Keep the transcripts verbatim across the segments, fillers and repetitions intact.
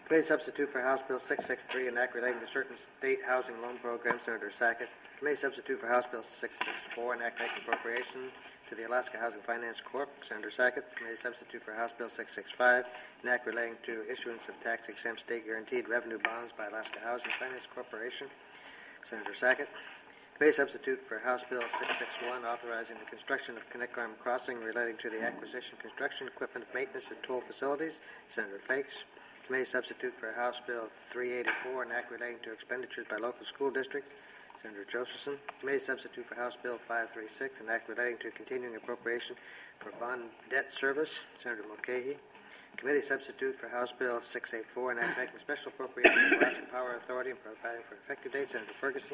Committee substitute for House Bill six sixty-three, enact relating to certain state housing loan programs, Senator Sackett. Committee substitute for House Bill six sixty-four, enact making appropriation to the Alaska Housing Finance Corp, Senator Sackett. Committee substitute for House Bill six sixty-five, enact relating to issuance of tax-exempt state-guaranteed revenue bonds by Alaska Housing Finance Corporation, Senator Sackett. Committee substitute for House Bill six sixty-one, authorizing the construction of Connect Arm Crossing relating to the acquisition, construction, equipment, maintenance, and toll facilities, Senator Fakes. Committee substitute for House Bill three eighty-four, an act relating to expenditures by local school districts, Senator Josephson. Committee substitute for House Bill five thirty-six, an act relating to continuing appropriation for bond debt service, Senator Mulcahy. Committee substitute for House Bill six eighty-four, an act making special appropriation for Alaska Power Authority and providing for effective date, Senator Ferguson.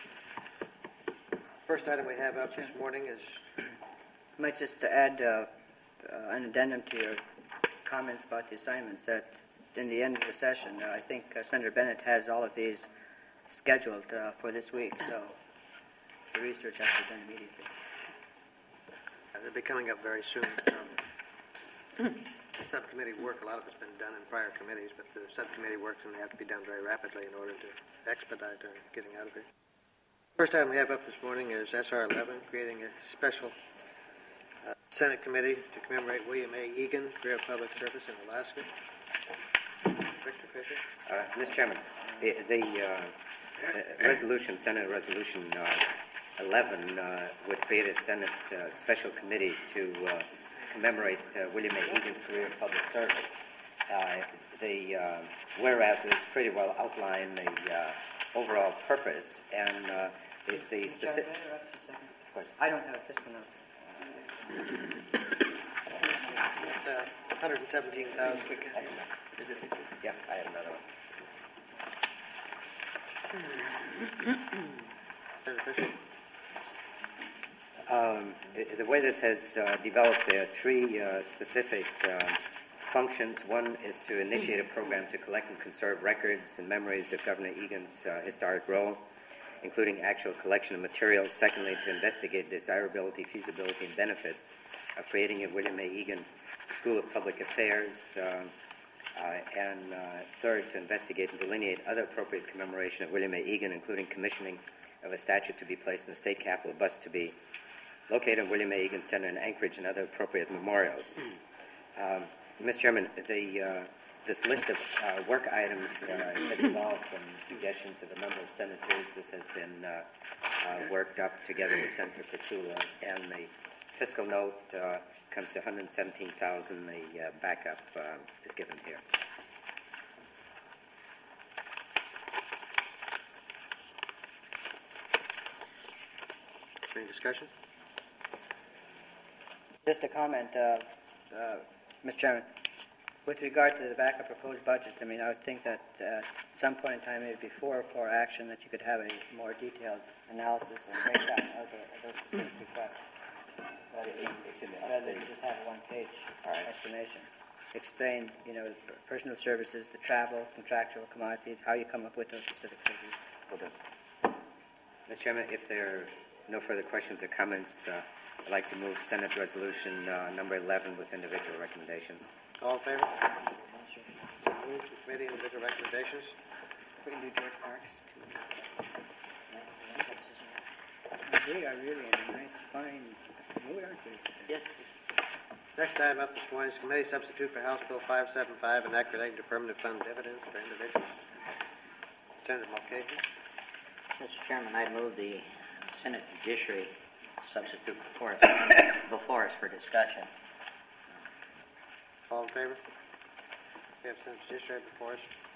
First item we have up this morning is... I might just add uh, uh, an addendum to your comments about the assignments that in the end of the session, uh, I think uh, Senator Bennett has all of these scheduled uh, for this week, so the research has to be done immediately. Uh, they'll be coming up very soon. Um, subcommittee work, a lot of it's been done in prior committees, but the subcommittee works and they have to be done very rapidly in order to expedite uh, getting out of here. First item we have up this morning is S R eleven, creating a special uh, Senate committee to commemorate William A. Egan, career of public service in Alaska. Victor Fisher. Uh, Mister Chairman, the, the uh, uh, resolution, Senate Resolution uh, eleven, uh, would create a Senate uh, special committee to uh, commemorate uh, William A. Egan's career of public service. Uh, the uh, whereas is pretty well outline the uh, overall purpose and uh, the, the specific. Of course. I don't have a fiscal note. Uh, one hundred seventeen thousand. Is it? Yeah, I have another one. Senator Fisher. Um, the, the way this has uh, developed, there are three uh, specific uh, functions. One is to initiate a program to collect and conserve records and memories of Governor Egan's uh, historic role, including actual collection of materials. Secondly, to investigate desirability, feasibility, and benefits of creating a William A. Egan School of Public Affairs. Uh, uh, and uh, third, to investigate and delineate other appropriate commemoration of William A. Egan, including commissioning of a statue to be placed in the state capitol, a bust to be located in William A. Egan Center in Anchorage, and other appropriate memorials. Um, Mister Chairman, the, uh, this list of uh, work items uh, has evolved from suggestions of a number of senators. This has been uh, uh, worked up together with Senator Petula, and the fiscal note uh, comes to one hundred seventeen thousand dollars. The uh, backup uh, is given here. Any discussion? Just a comment, uh, uh, Mister Chairman. With regard to the backup proposed budget, I mean, I would think that uh, at some point in time, maybe before for action, that you could have a more detailed analysis and breakdown of, the, of those specific requests, rather than, rather than just have a one-page right. explanation. Explain, you know, personal services, the travel, contractual commodities, how you come up with those specific figures. Well done. Mister Chairman, if there are no further questions or comments, uh, I'd like to move Senate Resolution uh, number eleven with individual recommendations. All in favor? So moved to committee, individual recommendations. We can do George Parks. They are really in a nice, fine mood, aren't they? Yes. Next item up this morning is committee substitute for House Bill five seventy-five, an act relating to permanent fund dividends for individuals. Senator Mulcahy. Mister Chairman, I move the Senate Judiciary substitute before us, before us for discussion. All in favor? We have Senate Judiciary before us.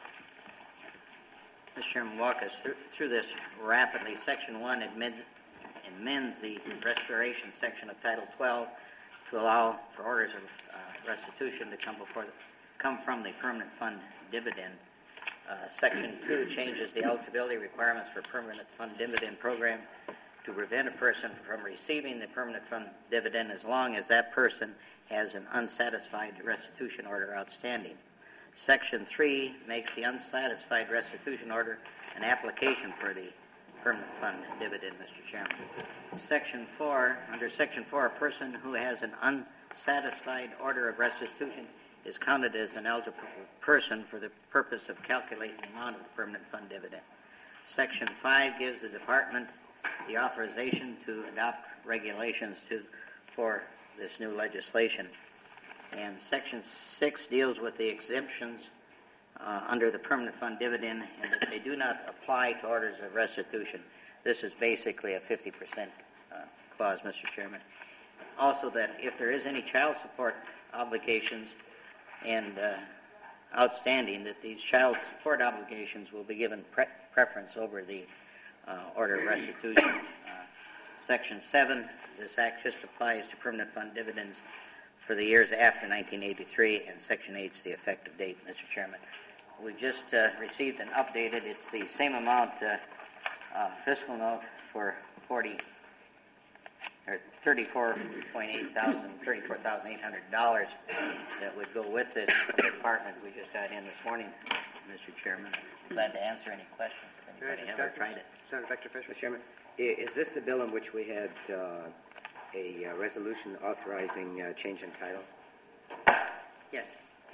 Mister Chairman, walk us through, through this rapidly. Section one amends, amends the restoration section of Title twelve to allow for orders of uh, restitution to come before the, come from the permanent fund dividend. Uh, section two changes the eligibility requirements for permanent fund dividend program to prevent a person from receiving the permanent fund dividend as long as that person has an unsatisfied restitution order outstanding. Section three makes the unsatisfied restitution order an application for the permanent fund dividend, Mister Chairman. Section four, under Section four, a person who has an unsatisfied order of restitution is counted as an eligible person for the purpose of calculating the amount of the permanent fund dividend. Section five gives the department the authorization to adopt regulations to, for this new legislation. And Section six deals with the exemptions uh, under the permanent fund dividend, and that they do not apply to orders of restitution. This is basically a fifty percent uh, clause, Mister Chairman. Also, that if there is any child support obligations and uh, outstanding, that these child support obligations will be given pre- preference over the uh, order of restitution. Uh, Section seven, this act just applies to permanent fund dividends for the years after nineteen eighty-three, and Section eight is the effective date, Mister Chairman. We just uh, received an updated, it's the same amount uh, uh, fiscal note for forty or thirty-four point eight thousand, thirty-four thousand eight hundred dollars that would go with this from the department we just got in this morning, Mister Chairman. Glad to answer any questions if anybody ever tried it. Senator Victor Fisher. Mister Chairman, i- is this the bill in which we had uh, a uh, resolution authorizing uh, change in title? Yes.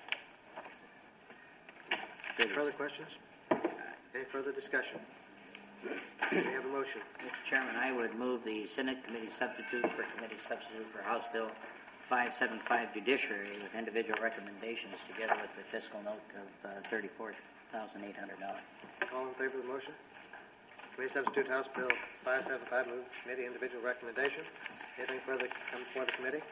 Any further questions? Any further discussion? We have a motion. Mister Chairman, I would move the Senate Committee Substitute for Committee Substitute for House Bill five seventy-five Judiciary with individual recommendations together with the fiscal note of uh, thirty-four thousand eight hundred dollars. All in favor of the motion? Committee Substitute House Bill five seventy-five, move committee individual recommendation. Anything further come before the committee?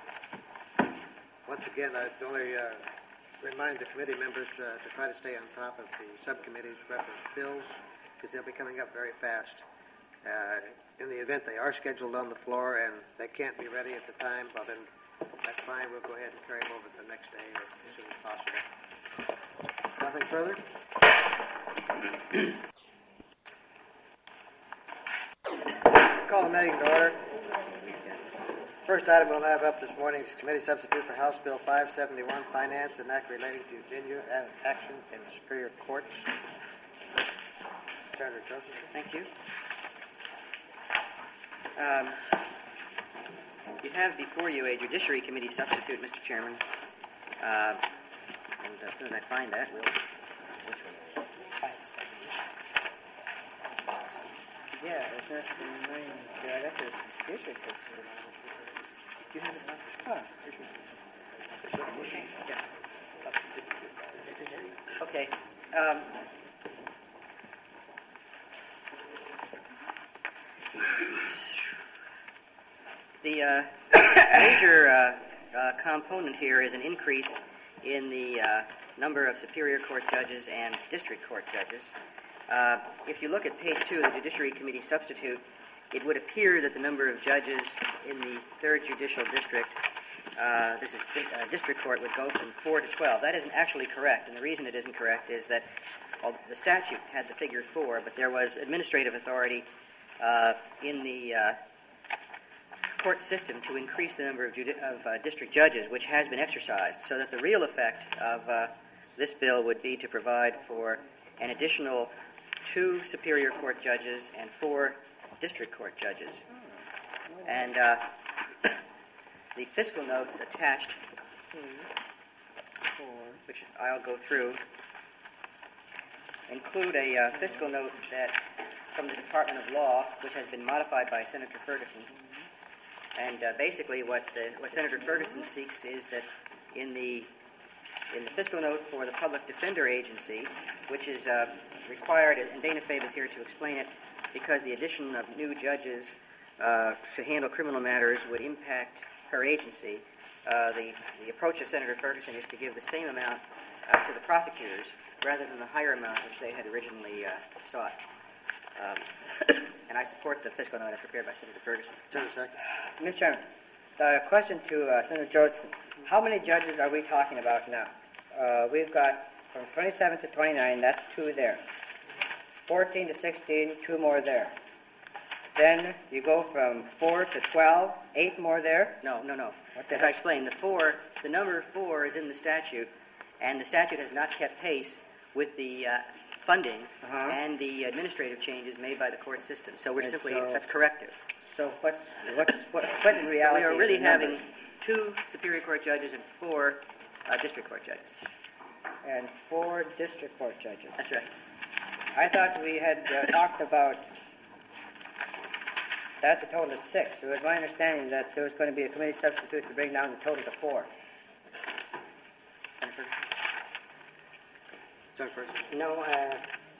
Once again, I'd only uh, remind the committee members uh, to try to stay on top of the subcommittee's reference bills, because they'll be coming up very fast. Uh, in the event they are scheduled on the floor and they can't be ready at the time, well then, that's fine. We'll go ahead and carry them over to the next day or as soon as possible. Nothing further? Call the meeting to order. First item we'll have up this morning is Committee Substitute for House Bill five seventy-one, Finance, and Act relating to venue and action in Superior Courts. Senator Josephson. Thank you. Um, you have before you a Judiciary Committee substitute, Mister Chairman. Uh, and as soon as I find that, we'll... Which one? Yeah, it's not in mind. Yeah, I got the district. Do you have it? Huh. Yeah. Oh, this is this is it? Okay. Um, the uh, major uh, uh, component here is an increase in the uh, number of Superior Court judges and District Court judges. Uh, if you look at page two of the Judiciary Committee substitute, it would appear that the number of judges in the third Judicial District, uh, this is uh, District Court, would go from four to twelve. That isn't actually correct, and the reason it isn't correct is that well, the statute had the figure four, but there was administrative authority uh, in the uh, court system to increase the number of, judi- of uh, district judges, which has been exercised, so that the real effect of uh, this bill would be to provide for an additional two Superior Court judges and four District Court judges. And uh, the fiscal notes attached, which I'll go through, include a uh, fiscal note that from the Department of Law, which has been modified by Senator Ferguson. And uh, basically what, the, what Senator Ferguson seeks is that in the in the fiscal note for the Public Defender Agency, which is uh, required, and Dana Fabe is here to explain it, because the addition of new judges uh, to handle criminal matters would impact her agency. Uh, the, the approach of Senator Ferguson is to give the same amount uh, to the prosecutors rather than the higher amount which they had originally uh, sought. Um, and I support the fiscal note as prepared by Senator Ferguson. Senator Sack. Mister Chairman, the question to uh, Senator Josephson, how many judges are we talking about now? Uh, we've got from twenty-seven to twenty-nine, that's two there. fourteen to sixteen, two more there. Then you go from four to twelve, eight more there. No, no, no. What the As heck? I explained, the four, the number four is in the statute, and the statute has not kept pace with the uh, funding Uh-huh. and the administrative changes made by the court system. So we're And simply, so- that's corrective. So what's, what's what, what in So reality we are is really the having numbers? two Superior Court judges and four uh, district court judges. And four district court judges. That's right. I thought we had uh, talked about, that's a total of six. It was my understanding that there was going to be a committee substitute to bring down the total to four. Senator Ferguson. No, uh,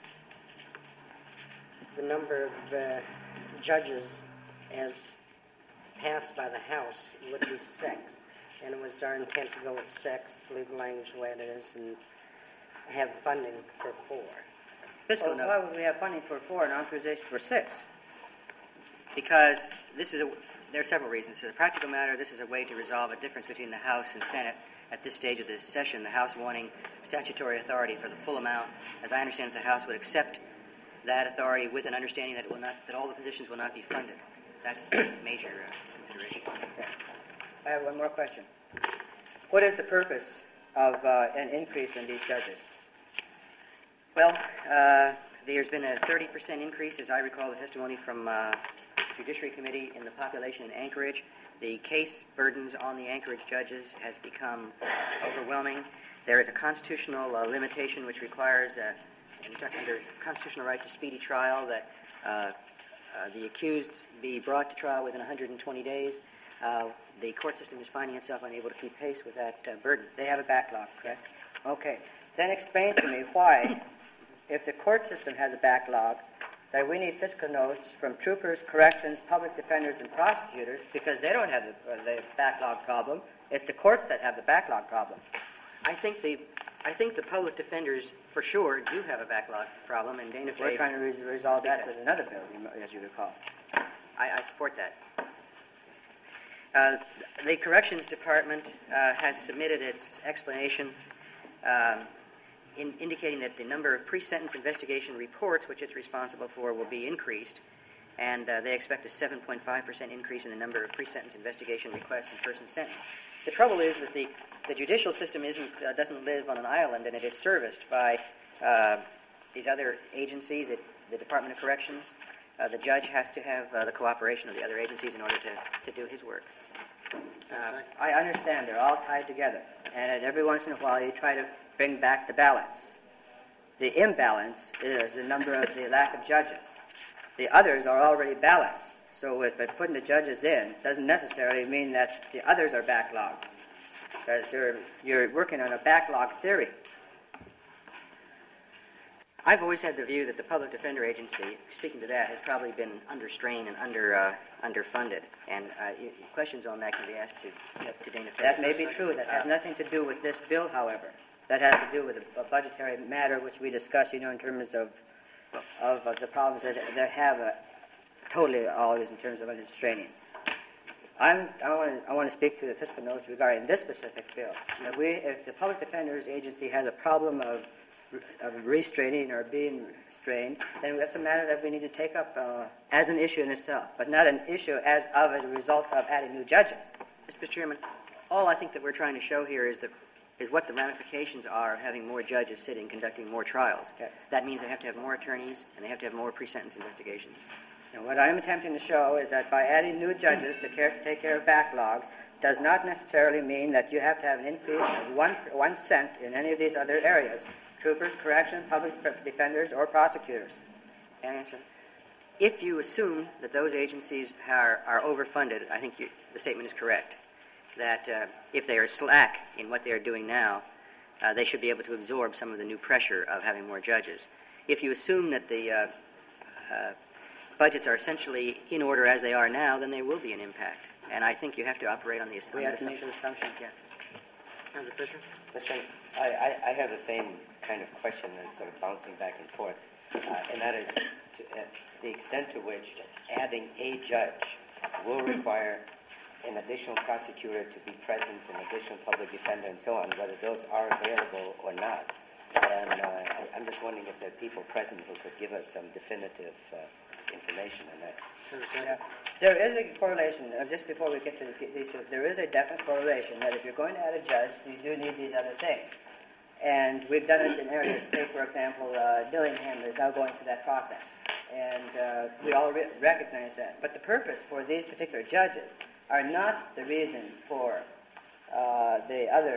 the number of uh, judges as passed by the House would be six. And it was our intent to go with six, leave the language the way it is, and have funding for four. Fiscal Well, note. why would we have funding for four and authorization for six? Because this is a, there are several reasons. As a practical matter, this is a way to resolve a difference between the House and Senate at this stage of the session. The House wanting statutory authority for the full amount. As I understand it, the House would accept that authority with an understanding that it will not, that all the positions will not be funded. That's a major uh, consideration. Okay. I have one more question. What is the purpose of uh, an increase in these judges? Well, uh, there's been a thirty percent increase, as I recall the testimony from uh, Judiciary Committee, in the population in Anchorage. The case burdens on the Anchorage judges has become overwhelming. There is a constitutional uh, limitation which requires, uh, under constitutional right to speedy trial, that uh, uh, the accused be brought to trial within one hundred twenty days. Uh, the court system is finding itself unable to keep pace with that uh, burden. They have a backlog, correct? Okay. Then explain to me why, if the court system has a backlog, that we need fiscal notes from troopers, corrections, public defenders, and prosecutors, because they don't have the, uh, the backlog problem. It's the courts that have the backlog problem. I think the I think the public defenders, for sure, do have a backlog problem, and Dana We're Fay, trying to re- resolve that with another bill, as you recall. I, I support that. Uh, the Corrections Department uh, has submitted its explanation um, in indicating that the number of pre-sentence investigation reports which it's responsible for will be increased, and uh, they expect a seven point five percent increase in the number of pre-sentence investigation requests and persons sentenced. The trouble is that the, the judicial system isn't, uh, doesn't live on an island, and it is serviced by uh, these other agencies, it, the Department of Corrections. Uh, the judge has to have uh, the cooperation of the other agencies in order to, to do his work. Uh, I understand they're all tied together, and every once in a while you try to bring back the balance. The imbalance is the number of the lack of judges. The others are already balanced, so if by putting the judges in doesn't necessarily mean that the others are backlogged, because you're, you're working on a backlog theory. I've always had the view that the Public Defender Agency, speaking to that, has probably been under strain and under uh, underfunded. And uh, y- questions on that can be asked to, to Dana Fay. That may be true. That has nothing to do with this bill, however. That has to do with a, a budgetary matter which we discussed, you know, in terms of of, of the problems that they have uh, totally always in terms of understraining. I'm, I want to I want to speak to the fiscal notes regarding this specific bill. If we, if the Public Defenders Agency has a problem of of restraining or being strained, then that's a matter that we need to take up uh, as an issue in itself, but not an issue as of as a result of adding new judges. Mister Chairman, all I think that we're trying to show here is the is what the ramifications are of having more judges sitting conducting more trials. Okay. That means they have to have more attorneys and they have to have more pre-sentence investigations. And what I'm attempting to show is that by adding new judges to care, take care of backlogs does not necessarily mean that you have to have an increase of one, one cent in any of these other areas, troopers, correction, public defenders, or prosecutors. Can I answer? If you assume that those agencies are, are overfunded, I think you, the statement is correct, that uh, if they are slack in what they are doing now, uh, they should be able to absorb some of the new pressure of having more judges. If you assume that the uh, uh, budgets are essentially in order as they are now, then there will be an impact. And I think you have to operate on the, We on have the to make an assumption. Yeah. Senator Fisher. Mister I, I, I have the same kind of question and sort of bouncing back and forth, uh, and that is to, uh, the extent to which adding a judge will require an additional prosecutor to be present, an additional public defender, and so on, whether those are available or not. And uh, I, I'm just wondering if there are people present who could give us some definitive uh, information on that. Yeah. There is a correlation, uh, just before we get to the, these two, there is a definite correlation that if you're going to add a judge, you do need these other things. And we've done it in areas, take, for example, uh, Dillingham is now going through that process. And uh, we all re- recognize that. But the purpose for these particular judges are not the reasons for uh, the other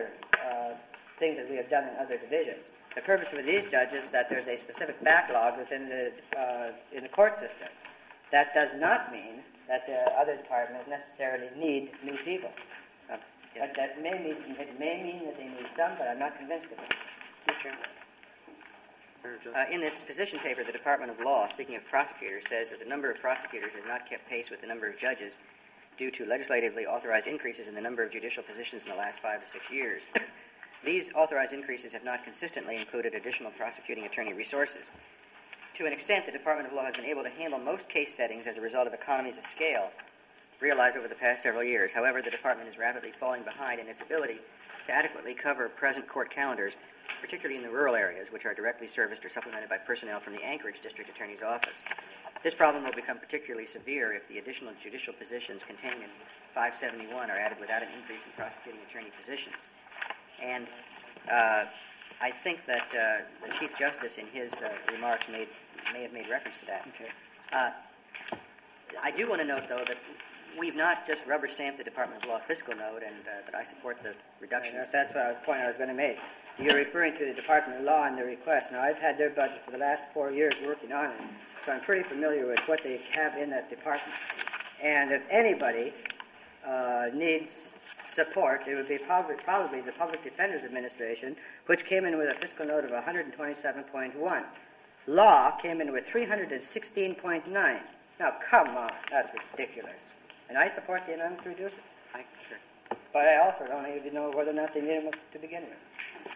uh, things that we have done in other divisions. The purpose for these judges is that there's a specific backlog within the uh, in the court system. That does not mean that the other departments necessarily need new people. Uh, but that may mean it may mean that they need some, but I'm not convinced of it. Mister Chairman. Uh, in its position paper, the Department of Law, speaking of prosecutors, says that the number of prosecutors has not kept pace with the number of judges due to legislatively authorized increases in the number of judicial positions in the last five to six years. These authorized increases have not consistently included additional prosecuting attorney resources. To an extent, the Department of Law has been able to handle most case settings as a result of economies of scale realized over the past several years. However, the department is rapidly falling behind in its ability to adequately cover present court calendars, particularly in the rural areas, which are directly serviced or supplemented by personnel from the Anchorage District Attorney's Office. This problem will become particularly severe if the additional judicial positions contained in five seventy-one are added without an increase in prosecuting attorney positions. And uh, I think that uh, the Chief Justice in his uh, remarks made, may have made reference to that. Okay. Uh, I do want to note, though, that we've not just rubber-stamped the Department of Law fiscal note and uh, that I support the reductions. Right, that's what I was, point I was going to make. You're referring to the Department of Law and their request. Now, I've had their budget for the last four years working on it, so I'm pretty familiar with what they have in that department. And if anybody uh, needs support, it would be probably, probably the Public Defender's Administration, which came in with a fiscal note of one hundred twenty-seven point one. Law came in with three hundred sixteen point nine. Now, come on, that's ridiculous. And I support the amendment to reduce it. I, sure. But I also don't even know whether or not they need them to begin with.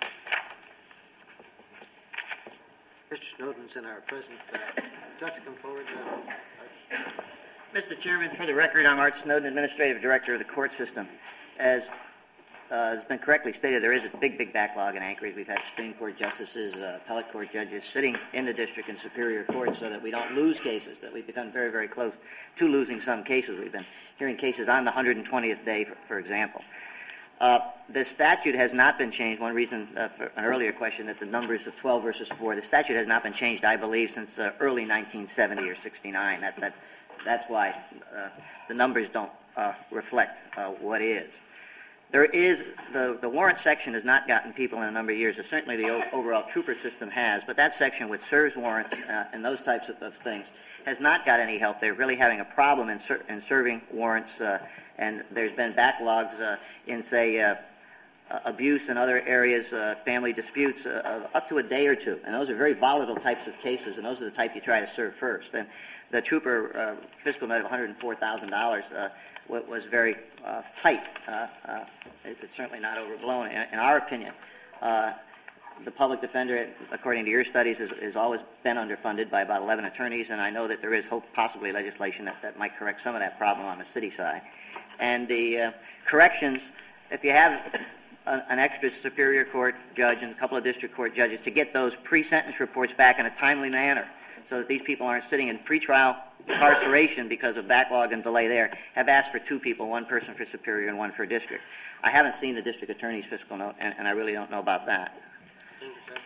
Mister Snowden's in our present. Uh, would you like to come forward? Uh, Mister Chairman, for the record, I'm Art Snowden, Administrative Director of the Court System. As uh, has been correctly stated, there is a big, big backlog in Anchorage. We've had Supreme Court justices, uh, appellate court judges sitting in the district and superior court so that we don't lose cases, that we've become very, very close to losing some cases. We've been hearing cases on the one hundred twentieth day, for, for example. Uh, the statute has not been changed. One reason uh, for an earlier question that the numbers of twelve versus four, the statute has not been changed, I believe, since uh, early nineteen seventy or sixty-nine. That, that, that's why uh, the numbers don't uh, reflect uh, what is. There is, the, the warrant section has not gotten people in a number of years. Certainly the o- overall trooper system has, but that section which serves warrants uh, and those types of, of things has not got any help. They're really having a problem in, ser- in serving warrants, uh, and there's been backlogs uh, in, say, uh, uh, abuse and other areas, uh, family disputes, uh, of up to a day or two. And those are very volatile types of cases, and those are the type you try to serve first. And the trooper uh, fiscal note of one hundred four thousand dollars uh, was very uh, tight. Uh, uh, it's certainly not overblown, in, in our opinion. Uh, the public defender, according to your studies, has, has always been underfunded by about eleven attorneys, and I know that there is hope, possibly legislation that, that might correct some of that problem on the city side. And the uh, corrections, if you have a, an extra superior court judge and a couple of district court judges, to get those pre-sentence reports back in a timely manner so that these people aren't sitting in pretrial incarceration because of backlog and delay there, have asked for two people, one person for superior and one for district. I haven't seen the district attorney's fiscal note, and, and I really don't know about that. Senior Secretary.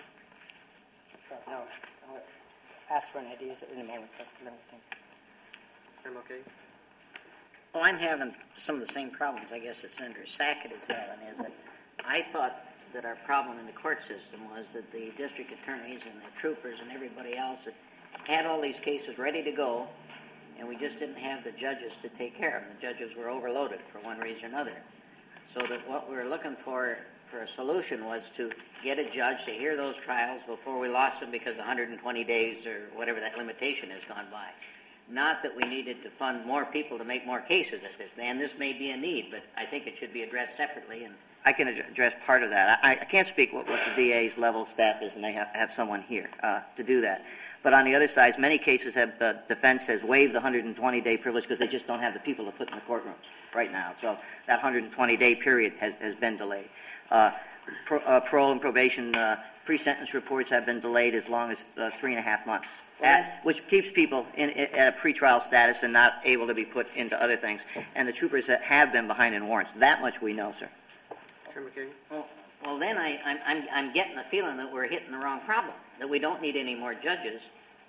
No, I'll ask for an idea in a moment. But let me think. I'm okay. Well, I'm having some of the same problems, I guess, that Senator Sackett is having, is that I thought that our problem in the court system was that the district attorneys and the troopers and everybody else had had all these cases ready to go, and we just didn't have the judges to take care of them. The judges were overloaded for one reason or another. So that what we were looking for for a solution was to get a judge to hear those trials before we lost them because one hundred twenty days or whatever that limitation has gone by. Not that we needed to fund more people to make more cases at this, and this may be a need, but I think it should be addressed separately. And I can ad- address part of that. I, I can't speak what, what the D A's level staff is, and they have, have someone here uh, to do that. But on the other side, many cases have the defense has waived the one hundred twenty day privilege because they just don't have the people to put in the courtrooms right now. So that one hundred twenty day period has, has been delayed. Uh, pro, uh, parole and probation uh, pre-sentence reports have been delayed as long as uh, three and a half months, at, which keeps people in, in, at a pretrial status and not able to be put into other things. And the troopers that have been behind in warrants. That much we know, sir. Chairman McKay. Well, well then I, I'm, I'm, I'm getting the feeling that we're hitting the wrong problem, that we don't need any more judges,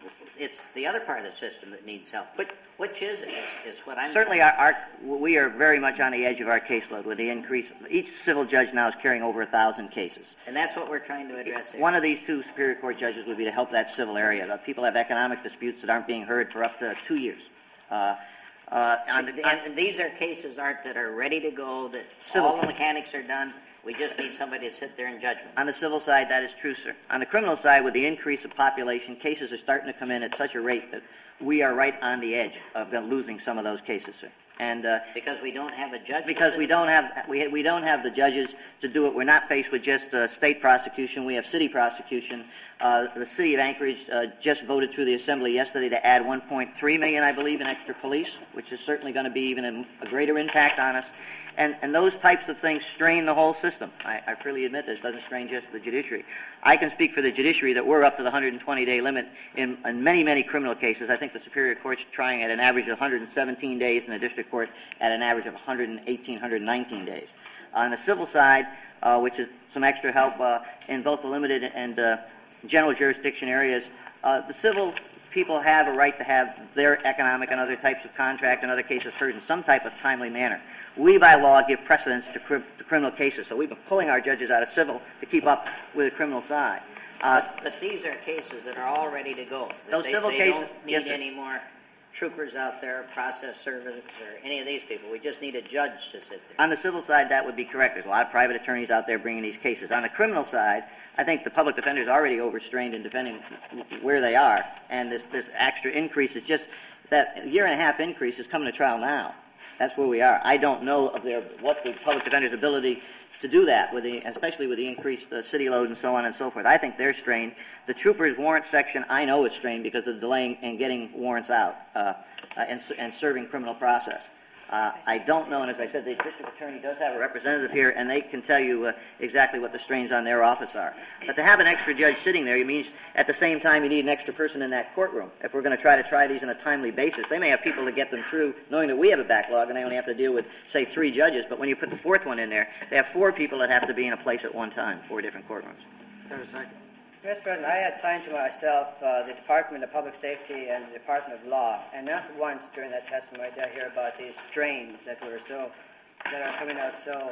it's the other part of the system that needs help. Which, which is it, is, is what I'm... Certainly, our, our, we are very much on the edge of our caseload with the increase. Each civil judge now is carrying over a thousand cases. And that's what we're trying to address here. One of these two Superior Court judges would be to help that civil area. The people have economic disputes that aren't being heard for up to two years. Uh, uh, on and, the, on, and these are cases, Art, that are ready to go, that Civil all the mechanics are done. We just need somebody to sit there in judgment. On the civil side, that is true, sir. On the criminal side, with the increase of population, cases are starting to come in at such a rate that we are right on the edge of losing some of those cases, sir. And uh, because we don't have a judge. Because we don't have we we don't have the judges to do it. We're not faced with just uh, state prosecution. We have city prosecution. Uh, the city of Anchorage uh, just voted through the assembly yesterday to add one point three million, I believe, in extra police, which is certainly going to be even a, a greater impact on us. And and those types of things strain the whole system. I, I freely admit this doesn't strain just the judiciary. I can speak for the judiciary that we're up to the one hundred twenty day limit in, in many, many criminal cases. I think the Superior Court's trying at an average of one hundred seventeen days, and the District Court at an average of one hundred eighteen, one hundred nineteen days. On the civil side, uh, which is some extra help uh, in both the limited and uh, general jurisdiction areas, uh, the civil people have a right to have their economic and other types of contract and other cases heard in some type of timely manner. We, by law, give precedence to, cri- to criminal cases, so we've been pulling our judges out of civil to keep up with the criminal side. Uh, but, but these are cases that are all ready to go. That those they, civil they cases, don't need yes, sir. any more troopers out there, process servers, or any of these people. We just need a judge to sit there. On the civil side, that would be correct. There's a lot of private attorneys out there bringing these cases. On the criminal side, I think the public defender is already overstrained in defending where they are, and this, this extra increase is just that year and a half increase is coming to trial now. That's where we are. I don't know of their what the public defender's ability to do that, with the, especially with the increased uh, city load and so on and so forth. I think they're strained. The troopers' warrant section, I know is strained because of delaying and getting warrants out uh, uh, and, and serving criminal process. Uh, I don't know, and as I said, the district attorney does have a representative here, and they can tell you uh, exactly what the strains on their office are. But to have an extra judge sitting there, it means at the same time you need an extra person in that courtroom. If we're going to try to try these on a timely basis, they may have people to get them through, knowing that we have a backlog, and they only have to deal with, say, three judges. But when you put the fourth one in there, they have four people that have to be in a place at one time, four different courtrooms. There's a second. Mister President, I had signed to myself uh, the Department of Public Safety and the Department of Law, and not once during that testimony did I hear about these strains that were so that are coming out so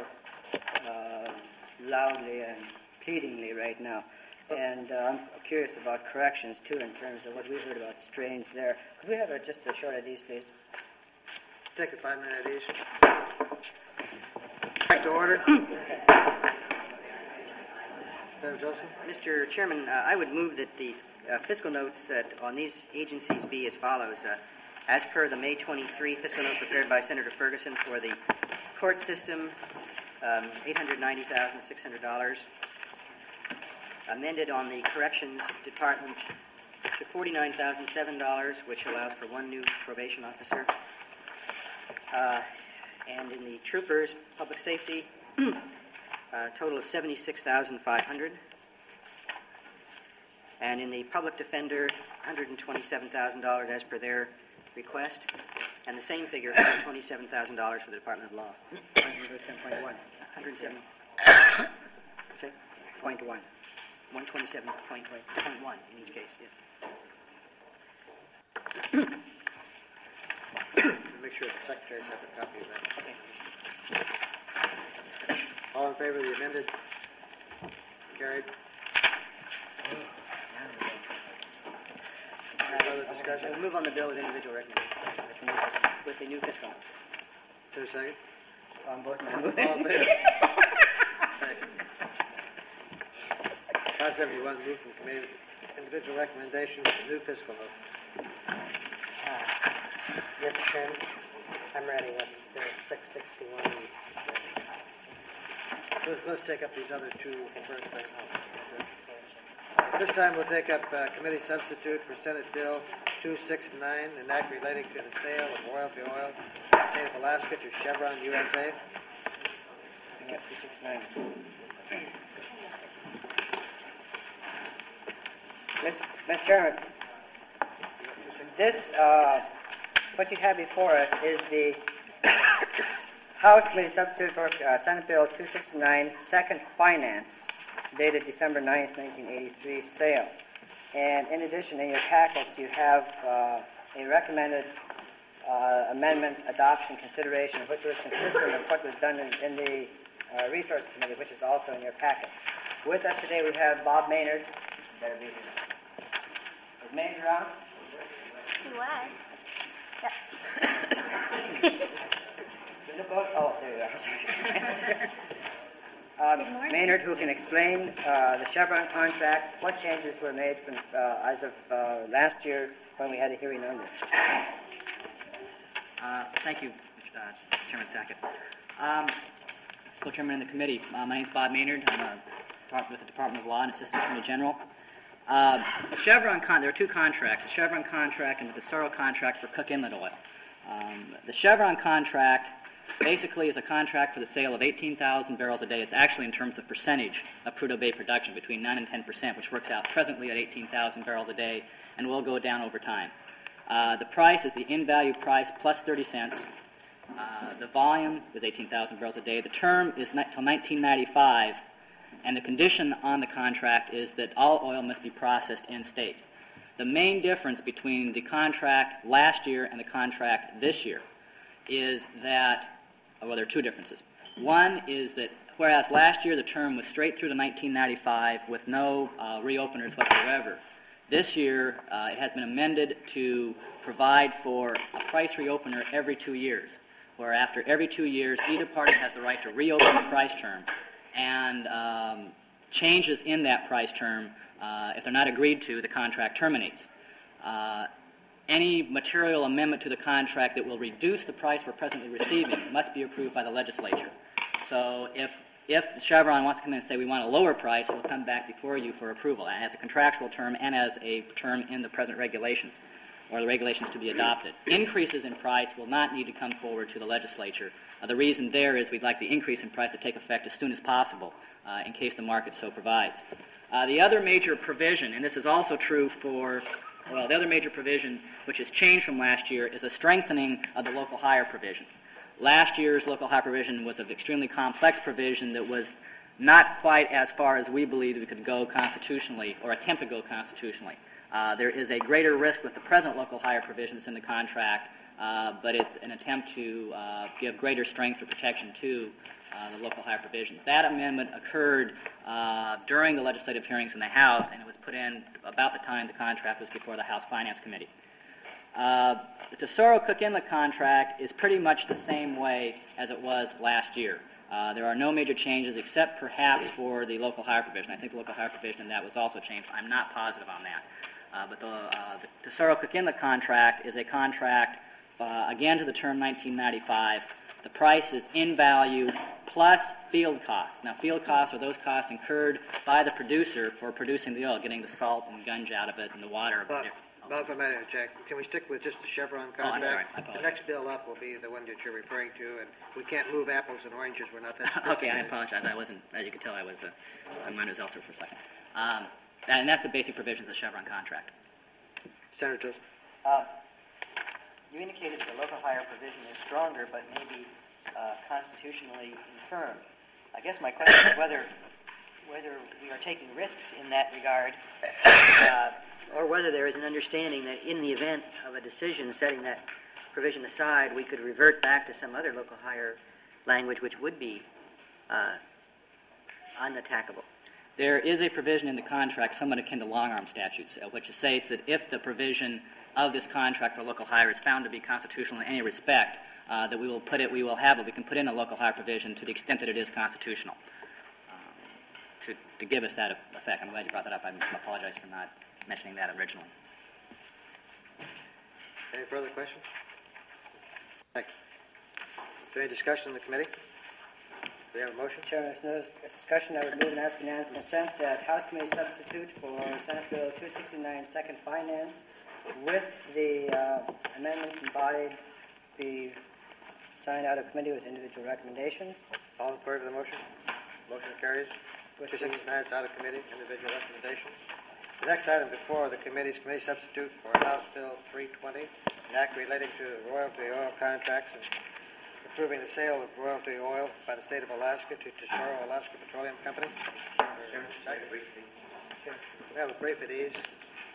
uh, loudly and pleadingly right now. And uh, I'm curious about corrections too, in terms of what we heard about strains there. Could we have a, just a short of these, please? Take a five-minute each. Back to order. Senator Joseph? Mister Chairman, uh, I would move that the uh, fiscal notes that on these agencies be as follows. Uh, as per the May twenty-third fiscal note prepared by Senator Ferguson for the court system, um, eight hundred ninety thousand six hundred dollars. Amended on the corrections department to forty-nine thousand seven dollars, which allows for one new probation officer. Uh, and in the troopers, public safety, a total of seventy-six thousand five hundred dollars. And in the public defender, one hundred twenty-seven thousand dollars as per their request. And the same figure, one hundred twenty-seven thousand dollars for the Department of Law. one hundred seven point one. one hundred seven point one. one hundred twenty-seven point one in each case, yes. Make sure the secretaries have a copy of that. Okay. All in favor of the amended? Carried. Any other discussion? We'll move on the bill with individual recommendation with the new fiscal note. Is there a second? On both All in favor? five seventy-one, move from committee, individual recommendation to the new fiscal note. Uh, Mister Chairman, I'm ready with the six sixty-one. So let's take up these other two first. At this time, we'll take up uh, committee substitute for Senate Bill two sixty-nine, an act relating to the sale of royalty oil in the state of Alaska to Chevron U S A. two sixty-nine. Mister Chairman, this, uh, what you have before us is the House Committee Substitute for uh, Senate Bill two sixty-nine, Second Finance, dated December ninth, nineteen eighty-three, sale. And in addition, in your packets, you have uh, a recommended uh, amendment, adoption, consideration, which was consistent with what was done in, in the uh, Resource Committee, which is also in your packet. With us today, we have Bob Maynard. Better be here. Is Maynard around? He was. Look out. Oh, there you are. Good um, morning. Maynard, who can explain uh, the Chevron contract, what changes were made from uh, as of uh, last year when we had a hearing on this. Uh, thank you, uh, Chairman Sackett. Um, Co-chairman of the committee, uh, my name is Bob Maynard. I'm a part with the Department of Law and Assistant Attorney General. Uh, the Chevron con- there are two contracts: the Chevron contract and the Tesoro contract for Cook Inlet oil. Um, the Chevron contract basically is a contract for the sale of eighteen thousand barrels a day. It's actually in terms of percentage of Prudhoe Bay production, between nine and ten percent, which works out presently at eighteen thousand barrels a day and will go down over time. Uh, the price is the in-value price plus thirty cents. Uh, the volume is eighteen thousand barrels a day. The term is until nineteen ninety-five, and the condition on the contract is that all oil must be processed in-state. The main difference between the contract last year and the contract this year is that, well, there are two differences. One is that whereas last year the term was straight through to nineteen ninety-five with no uh, reopeners whatsoever, this year uh, it has been amended to provide for a price reopener every two years, where after every two years either party has the right to reopen the price term, and um, changes in that price term, uh, if they're not agreed to, the contract terminates. Uh, any material amendment to the contract that will reduce the price we're presently receiving must be approved by the legislature. So if if Chevron wants to come in and say we want a lower price, it will come back before you for approval as a contractual term and as a term in the present regulations, or the regulations to be adopted. Increases in price will not need to come forward to the legislature. Uh, the reason there is we'd like the increase in price to take effect as soon as possible, uh, in case the market so provides. Uh, the other major provision, and this is also true for, well, the other major provision which has changed from last year is a strengthening of the local hire provision. Last year's local hire provision was an extremely complex provision that was not quite as far as we believed we could go constitutionally, or attempt to go constitutionally. Uh, there is a greater risk with the present local hire provisions in the contract, uh, but it's an attempt to uh, give greater strength or protection to uh, the local hire provisions. That amendment occurred uh, during the legislative hearings in the House, and it was put in about the time the contract was before the House Finance Committee. Uh, the Tesoro Cook Inlet contract is pretty much the same way as it was last year. Uh, there are no major changes except perhaps for the local hire provision. I think the local hire provision in that was also changed. I'm not positive on that. Uh, but the, uh, the Tesoro Cook Inlet contract is a contract, uh, again, to the term nineteen ninety-five. The price is in value plus field costs. Now, field costs are those costs incurred by the producer for producing the oil, getting the salt and gunge out of it and the water. Bob, Bob, if I may interject, can we stick with just the Chevron contract? Oh, I'm sorry. I The apologize. next bill up will be the one that you're referring to, and we can't move apples and oranges. We're not that Okay, I sophisticated. apologize. I wasn't, as you could tell, I was uh, some minor Zeltzer for a second. Um, and that's the basic provisions of the Chevron contract. Senator Joseph. Uh, you indicated the local hire provision is stronger, but maybe uh, constitutionally infirm. I guess my question is whether whether we are taking risks in that regard, uh, or whether there is an understanding that in the event of a decision setting that provision aside, we could revert back to some other local hire language which would be uh, unattackable. There is a provision in the contract somewhat akin to long-arm statutes, uh, which states that if the provision of this contract for local hire is found to be constitutional in any respect, uh, that we will put it, we will have it, we can put in a local hire provision to the extent that it is constitutional, um, to, to give us that effect. I'm glad you brought that up. I apologize for not mentioning that originally. Any further questions? Thank you. Is there any discussion in the committee? Do we have a motion? Chairman, if there's no discussion, I would move and ask unanimous consent that House Committee substitute for Senate Bill two sixty-nine, Second Finance, with the uh, amendments embodied, be signed out of committee with individual recommendations. All in favor of the motion? Motion carries. Which two is- sixty-nine is out of committee, individual recommendations. The next item before the committee's committee substitute for House Bill three twenty, an act relating to royalty oil contracts and approving the sale of royalty oil by the state of Alaska to Tesoro Alaska Petroleum Company. Second. We have a brief at ease.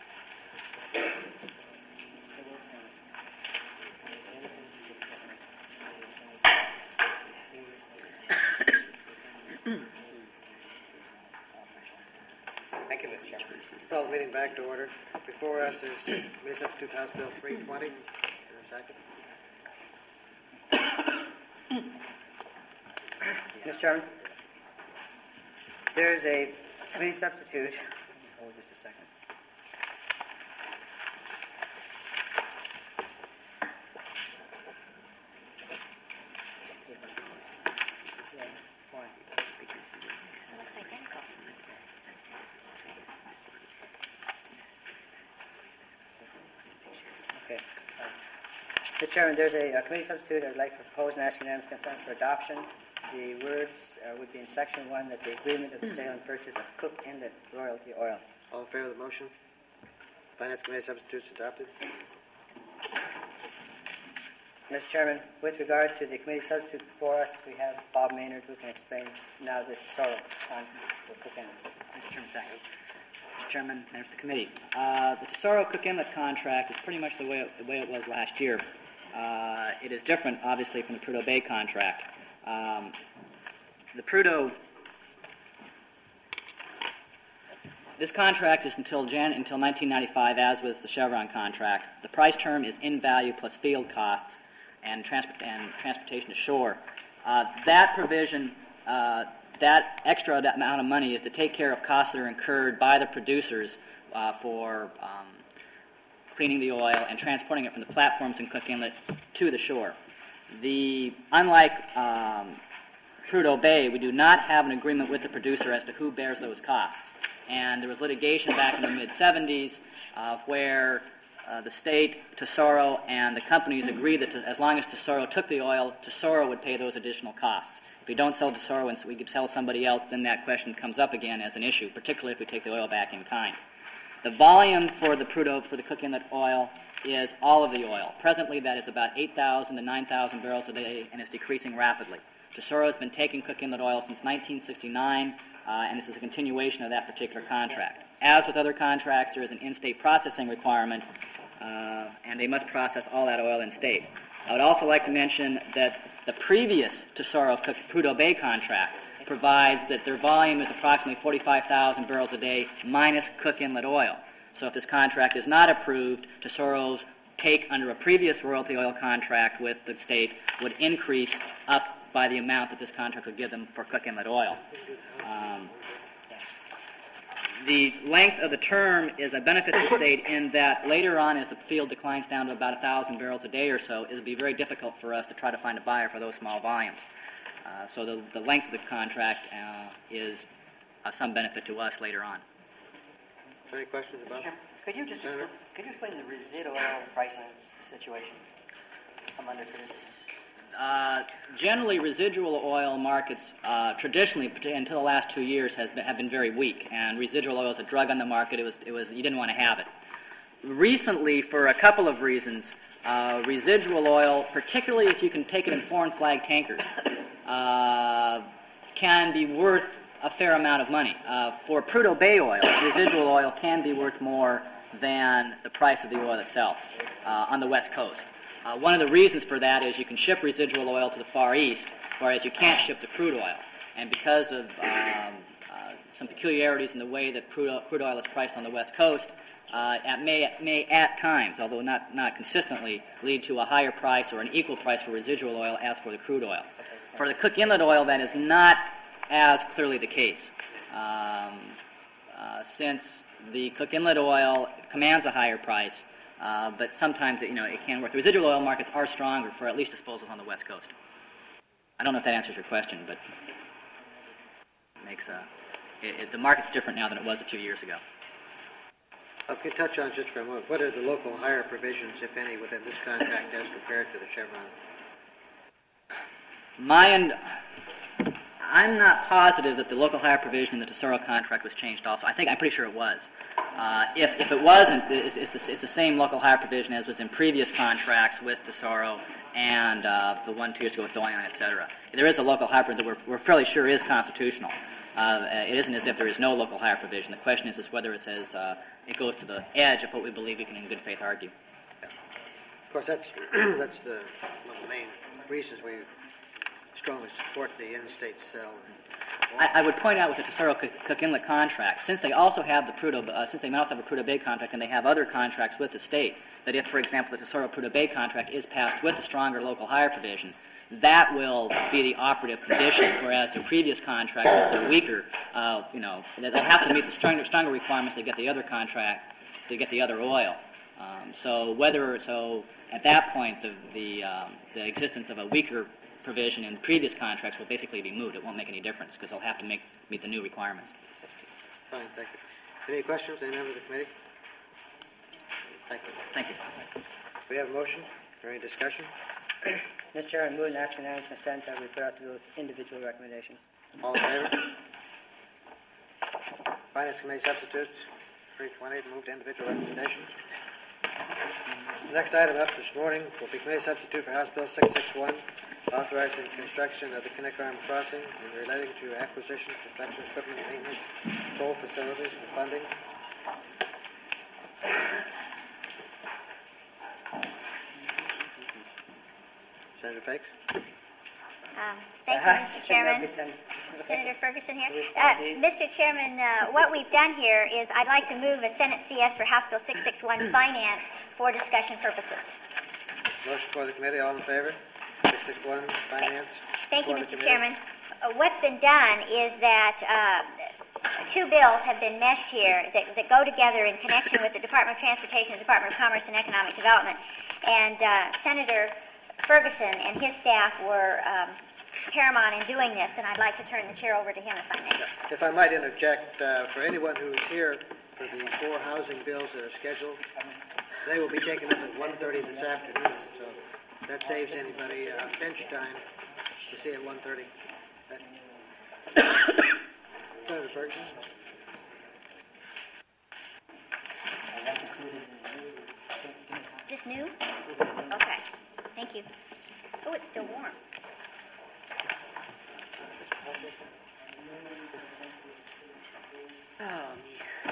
Thank you, Mister Chairman. Call the meeting back to order. Before us is Committee Substitute House Bill three twenty. Is there a second? Mister Chairman, there's a committee substitute. Hold just a second. Okay. Mister Chairman, there's a, a committee substitute I'd like to propose and ask unanimous consent for adoption. The words uh, would be in section one that the agreement of the sale and purchase of Cook Inlet royalty oil. All in favor of the motion? Finance Committee substitutes adopted. Mister Chairman, with regard to the committee substitute before us, we have Bob Maynard who can explain now the Tesoro on the Cook Inlet. Mister Chairman, second. Mister Chairman, members of the committee. Uh, the Tesoro Cook Inlet contract is pretty much the way it, the way it was last year. Uh, it is different, obviously, from the Prudhoe Bay contract. Um, the Prudhoe, this contract is until Jan until nineteen ninety-five, as was the Chevron contract. The price term is in value plus field costs and, transport, and transportation to shore. Uh, that provision, uh, that extra amount of money is to take care of costs that are incurred by the producers uh, for um, cleaning the oil and transporting it from the platforms in Cook Inlet to the shore. The, unlike um, Prudhoe Bay, we do not have an agreement with the producer as to who bears those costs. And there was litigation back in the mid seventies uh, where uh, the state, Tesoro, and the companies agreed that to, as long as Tesoro took the oil, Tesoro would pay those additional costs. If we don't sell Tesoro and so we could sell somebody else, then that question comes up again as an issue, particularly if we take the oil back in kind. The volume for the Prudhoe, for the Cook Inlet oil, is all of the oil. Presently, that is about eight thousand to nine thousand barrels a day, and it's decreasing rapidly. Tesoro has been taking Cook Inlet oil since nineteen sixty-nine, uh, and this is a continuation of that particular contract. As with other contracts, there is an in-state processing requirement, uh, and they must process all that oil in-state. I would also like to mention that the previous Tesoro Cook Prudhoe Bay contract provides that their volume is approximately forty-five thousand barrels a day minus Cook Inlet oil. So if this contract is not approved, Tesoro's take under a previous royalty oil contract with the state would increase up by the amount that this contract would give them for Cook Inlet oil. Um, the length of the term is a benefit to the state in that later on, as the field declines down to about one thousand barrels a day or so, it would be very difficult for us to try to find a buyer for those small volumes. Uh, so the, the length of the contract uh, is uh, some benefit to us later on. Any questions about it? Could you just Senator? expl- could you explain the residual oil pricing situation? Come under to this. Uh, generally, residual oil markets uh, traditionally, until the last two years, has been, have been very weak. And residual oil is a drug on the market. It was, it was, you didn't want to have it. Recently, for a couple of reasons, uh, residual oil, particularly if you can take it in foreign flag tankers, uh, can be worth a fair amount of money. Uh, for Prudhoe Bay oil, residual oil can be worth more than the price of the oil itself uh, on the West Coast. Uh, one of the reasons for that is you can ship residual oil to the Far East, whereas you can't ship the crude oil. And because of um, uh, some peculiarities in the way that crude oil, crude oil is priced on the West Coast, uh, it may, may at times, although not, not consistently, lead to a higher price or an equal price for residual oil as for the crude oil. For the Cook Inlet oil, that is not as clearly the case. Um, uh, since the Cook Inlet oil commands a higher price, uh, but sometimes it, you know, it can work. The residual oil markets are stronger for at least disposals on the West Coast. I don't know if that answers your question, but it makes a, it, it, the market's different now than it was a few years ago. If you touch on just for a moment, what are the local hire provisions, if any, within this contract as compared to the Chevron? My and I'm not positive that the local hire provision in the Tesoro contract was changed also. I think, I'm pretty sure it was. Uh, if, if it wasn't, it's, it's, the, it's the same local hire provision as was in previous contracts with Tesoro and uh, the one two years ago with Doyon, et cetera. There is a local hire provision that we're, we're fairly sure is constitutional. Uh, it isn't as if there is no local hire provision. The question is, is whether it says uh, it goes to the edge of what we believe we can in good faith argue. Of course, that's that's the one of the main reasons we strongly support the in-state sale. I, I would point out with the Tesoro Cook, Cook Inlet contract, since they also have the Prudhoe, uh, since they also have a Prudhoe Bay contract and they have other contracts with the state, that if, for example, the Tesoro Prudhoe Bay contract is passed with the stronger local hire provision, that will be the operative condition, whereas the previous contract is the weaker, uh, you know, they'll have to meet the stronger, stronger requirements to get the other contract, to get the other oil. Um, so whether, so at that point, the, the, um, the existence of a weaker provision in previous contracts will basically be moved. It won't make any difference because they'll have to make, meet the new requirements. Fine, thank you. Any questions, any member of the committee? Thank you. Thank you. We have a motion or any discussion? Mister Chairman, I move and ask unanimous consent that we put out the individual recommendations. All in favor? Finance Committee substitutes, three twenty, move to individual recommendations. The next item up this morning will be Committee substitute for House Bill six sixty-one, authorizing construction of the Kinnickarm Crossing and relating to acquisition, construction, equipment, maintenance, toll facilities, and funding. Senator Fakes? Um, thank you, Mister Chairman. Senator Ferguson here. Uh, Mister Chairman, uh, what we've done here is I'd like to move a Senate C S for House Bill six sixty-one Finance for discussion purposes. Motion for the committee, all in favor? six sixty-one, Finance. Thank you, For the Mister committee. Chairman. Uh, what's been done is that uh, two bills have been meshed here that, that go together in connection with the Department of Transportation, the Department of Commerce and Economic Development. And uh, Senator Ferguson and his staff were um, paramount in doing this, and I'd like to turn the chair over to him if I may. If I might interject, uh, for anyone who is here for the four housing bills that are scheduled, they will be taken up at one thirty this afternoon, so that saves anybody uh, bench time to see at one thirty. Senator Ferguson? Is this new? Okay. Thank you. Oh, it's still warm. Oh,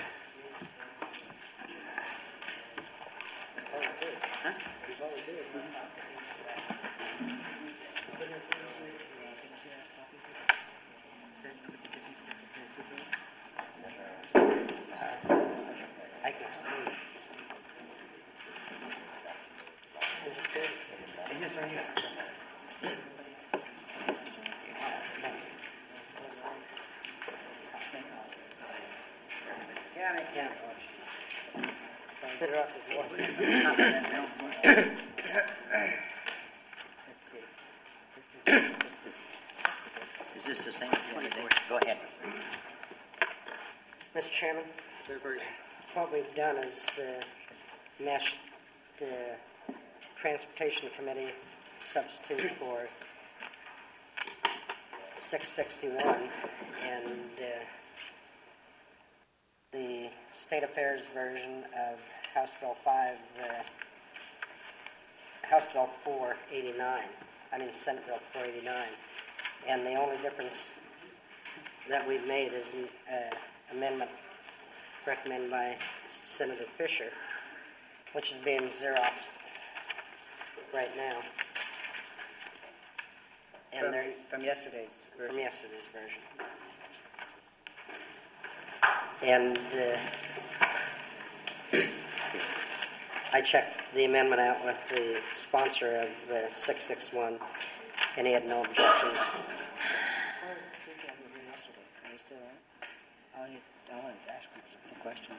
I can explain. Yeah, I can't. Xerox is one. Let's see. Is this the same as the other day? Go ahead. Mister Chairman, Senator Ferguson? what we've done is uh, meshed the Transportation Committee substitute for six sixty-one and uh, the State Affairs version of House Bill five, uh, House Bill four eighty-nine, I mean Senate Bill four eighty-nine. And the only difference that we've made is an uh, amendment recommended by Senator Fisher, which is being Xeroxed right now. And From, they're from yesterday's version. from yesterday's version. And uh, I checked the amendment out with the sponsor of uh, six sixty-one, and he had no objections. Are you still on? I want to, I want to ask him some questions.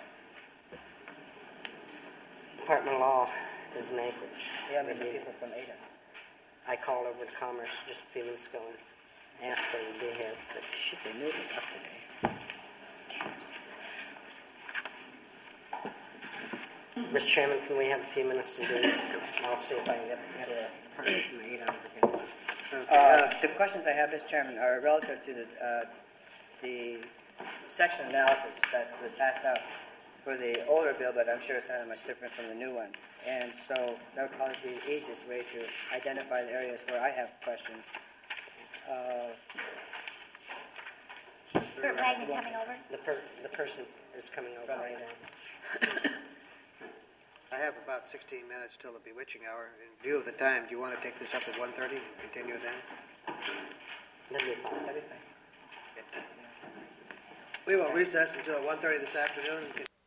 Department of Law is in Anchorage. Yeah, I mean the people from Ada. I called over to Commerce just a few minutes ago and asked them to be here, but Shit, they moved it up today. Mister Chairman, can we have a few minutes to do this? I'll see if I can get the permit from Ada over here. Uh, the questions I have, Mister Chairman, are relative to the, uh, the section analysis that was passed out for the older bill, but I'm sure it's not much different from the new one. And so that would probably be the easiest way to identify the areas where I have questions. Uh, Kurt Wagner coming over? The per, the person is coming over right now. I have about sixteen minutes till the bewitching hour. In view of the time, do you want to take this up at one thirty and continue then? That'd be fine. That'd be fine. We will recess until one thirty this afternoon.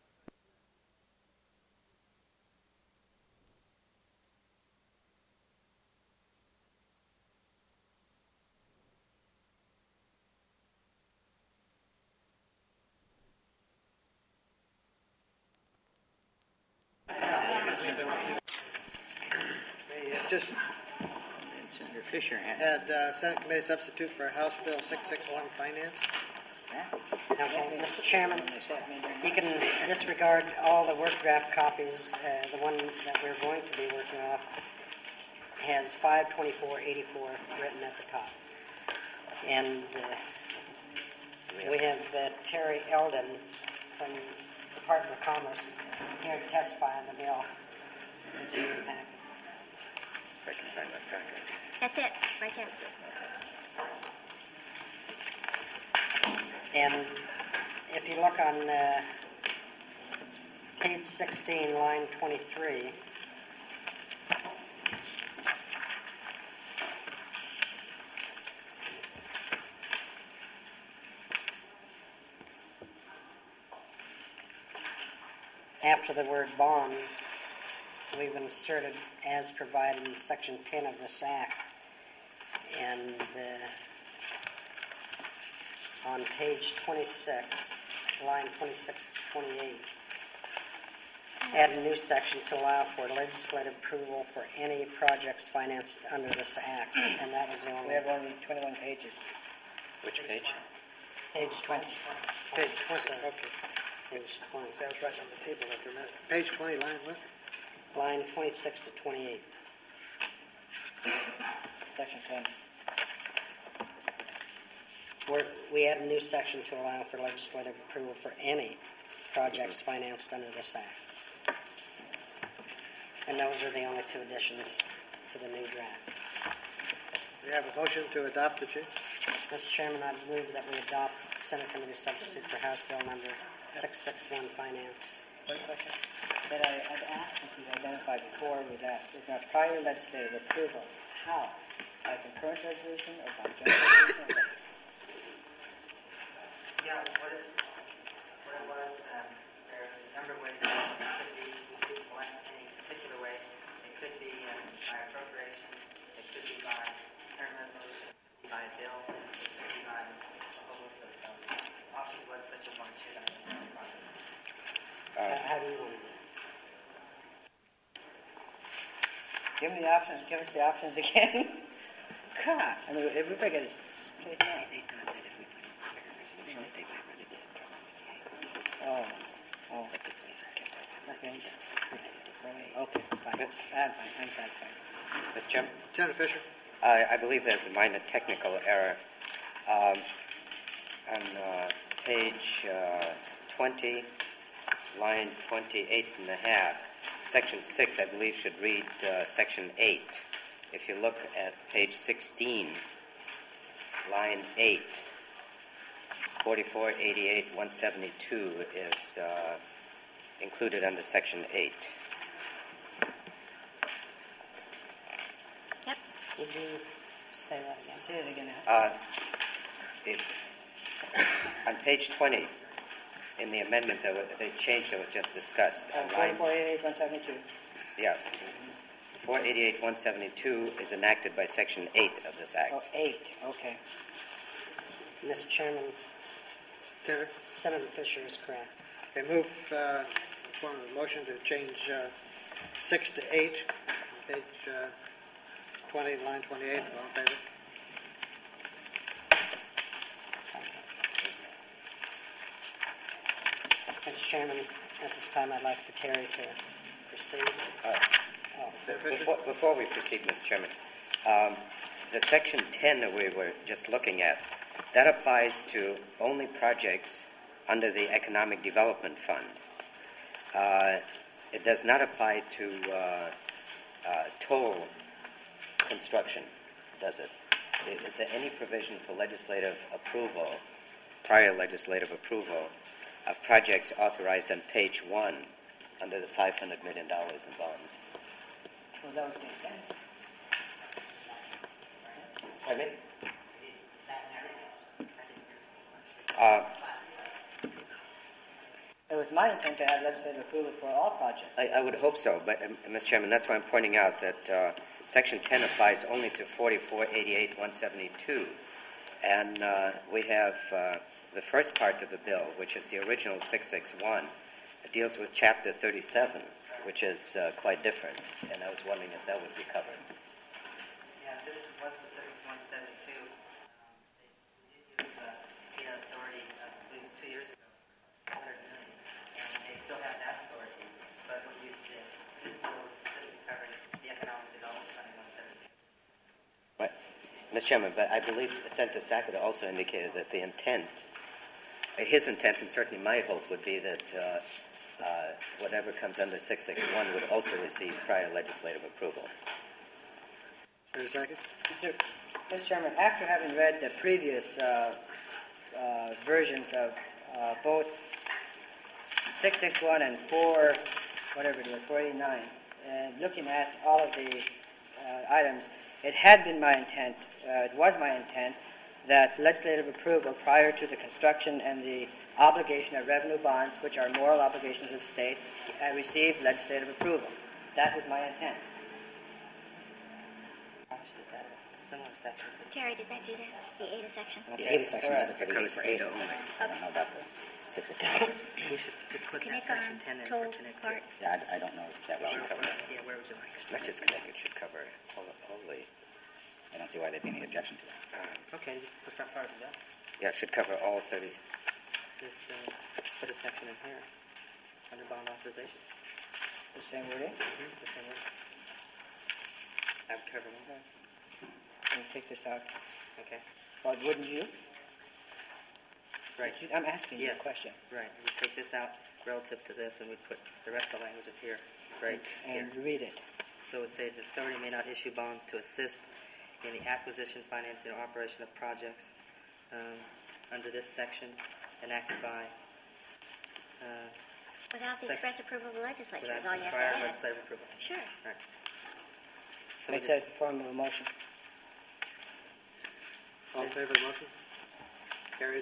Hey, uh, Just Senator Fisher had. had uh, Senate Committee substitute for House Bill six sixty-one Finance. Okay, Mister Chairman, you can disregard all the work draft copies. Uh, the one that we're going to be working off has five twenty-four eighty-four written at the top. And uh, we have uh, Terry Eldon from the Department of Commerce here to testify on the bill. It's in your packet. If I can find my packet. That's it, right there. And if you look on uh, page sixteen, line twenty-three, after the word bonds, we've inserted as provided in section ten of this act. And uh, on page twenty-six, line twenty-six to twenty-eight, add a new section to allow for legislative approval for any projects financed under this act. And that was the only... We have only twenty-one pages. Which page? Page twenty. Page twenty, okay. Page twenty. Sounds right on the table after a minute. Page twenty, line what? Line twenty-six to twenty-eight. Section ten. We're, we add a new section to allow for legislative approval for any projects financed under this act. And those are the only two additions to the new draft. We have a motion to adopt the chief. Mister Chairman, I move that we adopt Senate Committee substitute for House Bill number six sixty-one Finance. One question that I, I've asked if you've identified before with that, with our prior legislative approval. How? By concurrent resolution or by general resolution? Yeah, what it, what it was, um, there are a number of ways that it could be, you could select any particular way. It could be um, by appropriation, it could be by term resolution, by bill, it could be by a whole list of um, options, what such a one should I project. Uh, how do you want to do it? Give me the options. Give us the options again. God, I mean, everybody got to straight out. Oh, oh. Okay. Okay, fine. I'm fine. I'm satisfied. Mister Chairman? Senator Fisher. I, I believe there's a minor technical error. Um, on uh, page uh, twenty, line twenty-eight and a half, section six, I believe, should read uh, section eight. If you look at page sixteen, line eight, forty-four eighty-eight one seventy-two is uh, included under section eight. Yep. Would you say that again? Say it again. Uh, it, on page twenty, in the amendment, that was, the change that was just discussed, on line, forty-four eighty-eight one seventy-two. yeah, four eighty-eight one seventy-two is enacted by section eight of this act. Oh, eight. Okay. Mister Chairman, Senator. Senator Fisher is correct. They move, uh, form of a motion to change uh, six to eight, page uh, twenty, line twenty-eight. All in favor? Mister Chairman, at this time, I'd like for Terry to proceed. Uh, Oh, Senator Fisher. Before, before we proceed, Mister Chairman, um, the section ten that we were just looking at, that applies to only projects under the Economic Development Fund. Uh, it does not apply to uh, uh, toll construction, does it? Is there any provision for legislative approval prior legislative approval of projects authorized on page one under the five hundred million dollars in bonds. Well, that was the intent. Pardon me? Uh, It was my intent to have legislative approval for all projects. I, I would hope so, but, um, Mister Chairman, that's why I'm pointing out that uh, Section ten applies only to forty-four eighty-eight one seventy-two. And uh, we have uh, the first part of the bill, which is the original six sixty-one. It deals with Chapter thirty-seven, which is uh, quite different, and I was wondering if that would be covered. Yeah, this was specific to one seventy-two. Um, they did give uh, the authority, uh, I believe it was two years ago, one hundred million, and they still have that authority. But what you did, this bill was specifically covering the economic development fund in one seventy-two. Right. Mister Chairman, but I believe Senator Sackett also indicated that the intent, uh, his intent, and certainly my hope, would be that uh, uh, whatever comes under six sixty-one would also receive prior legislative approval. Wait a second. Mister Mister Chairman, after having read the previous uh, uh, versions of uh, both six sixty-one and four, whatever it was, four eighty-nine, and looking at all of the uh, items, it had been my intent, uh, it was my intent, that legislative approval prior to the construction and the obligation of revenue bonds, which are moral obligations of the state, uh, receive legislative approval. That was my intent. Is that a similar section to Terry, does that do that? The A D A section? The A D A section Correct. has it for the It covers for eight eight only. only. I don't know about the six sixty-one. We should just put that Connect section on ten in toll for Connect part. two. Yeah, I, I don't know that well. Should cover that. Yeah, where would you like it? Not just Connecticut, should cover all, all the, I don't see why there'd be any objection to that. uh, Okay, just the front part of that. yeah, it should cover all thirty. Just uh, put a section in here under bond authorization. The same wording? Mm-hmm. The same way. I would cover them. And take this out. Okay. Well, wouldn't you? Right. I'm asking you a Yes. question. Right. We take this out relative to this, and we put the rest of the language up here. Right here. And read it. So it would say the authority may not issue bonds to assist in the acquisition, financing, or operation of projects um, under this section enacted by uh, Without the Section- express approval of the legislature without is all you have to prior add. legislative approval. Sure. Right. So we Make just, that form of a motion. All in favor of the motion? Carried.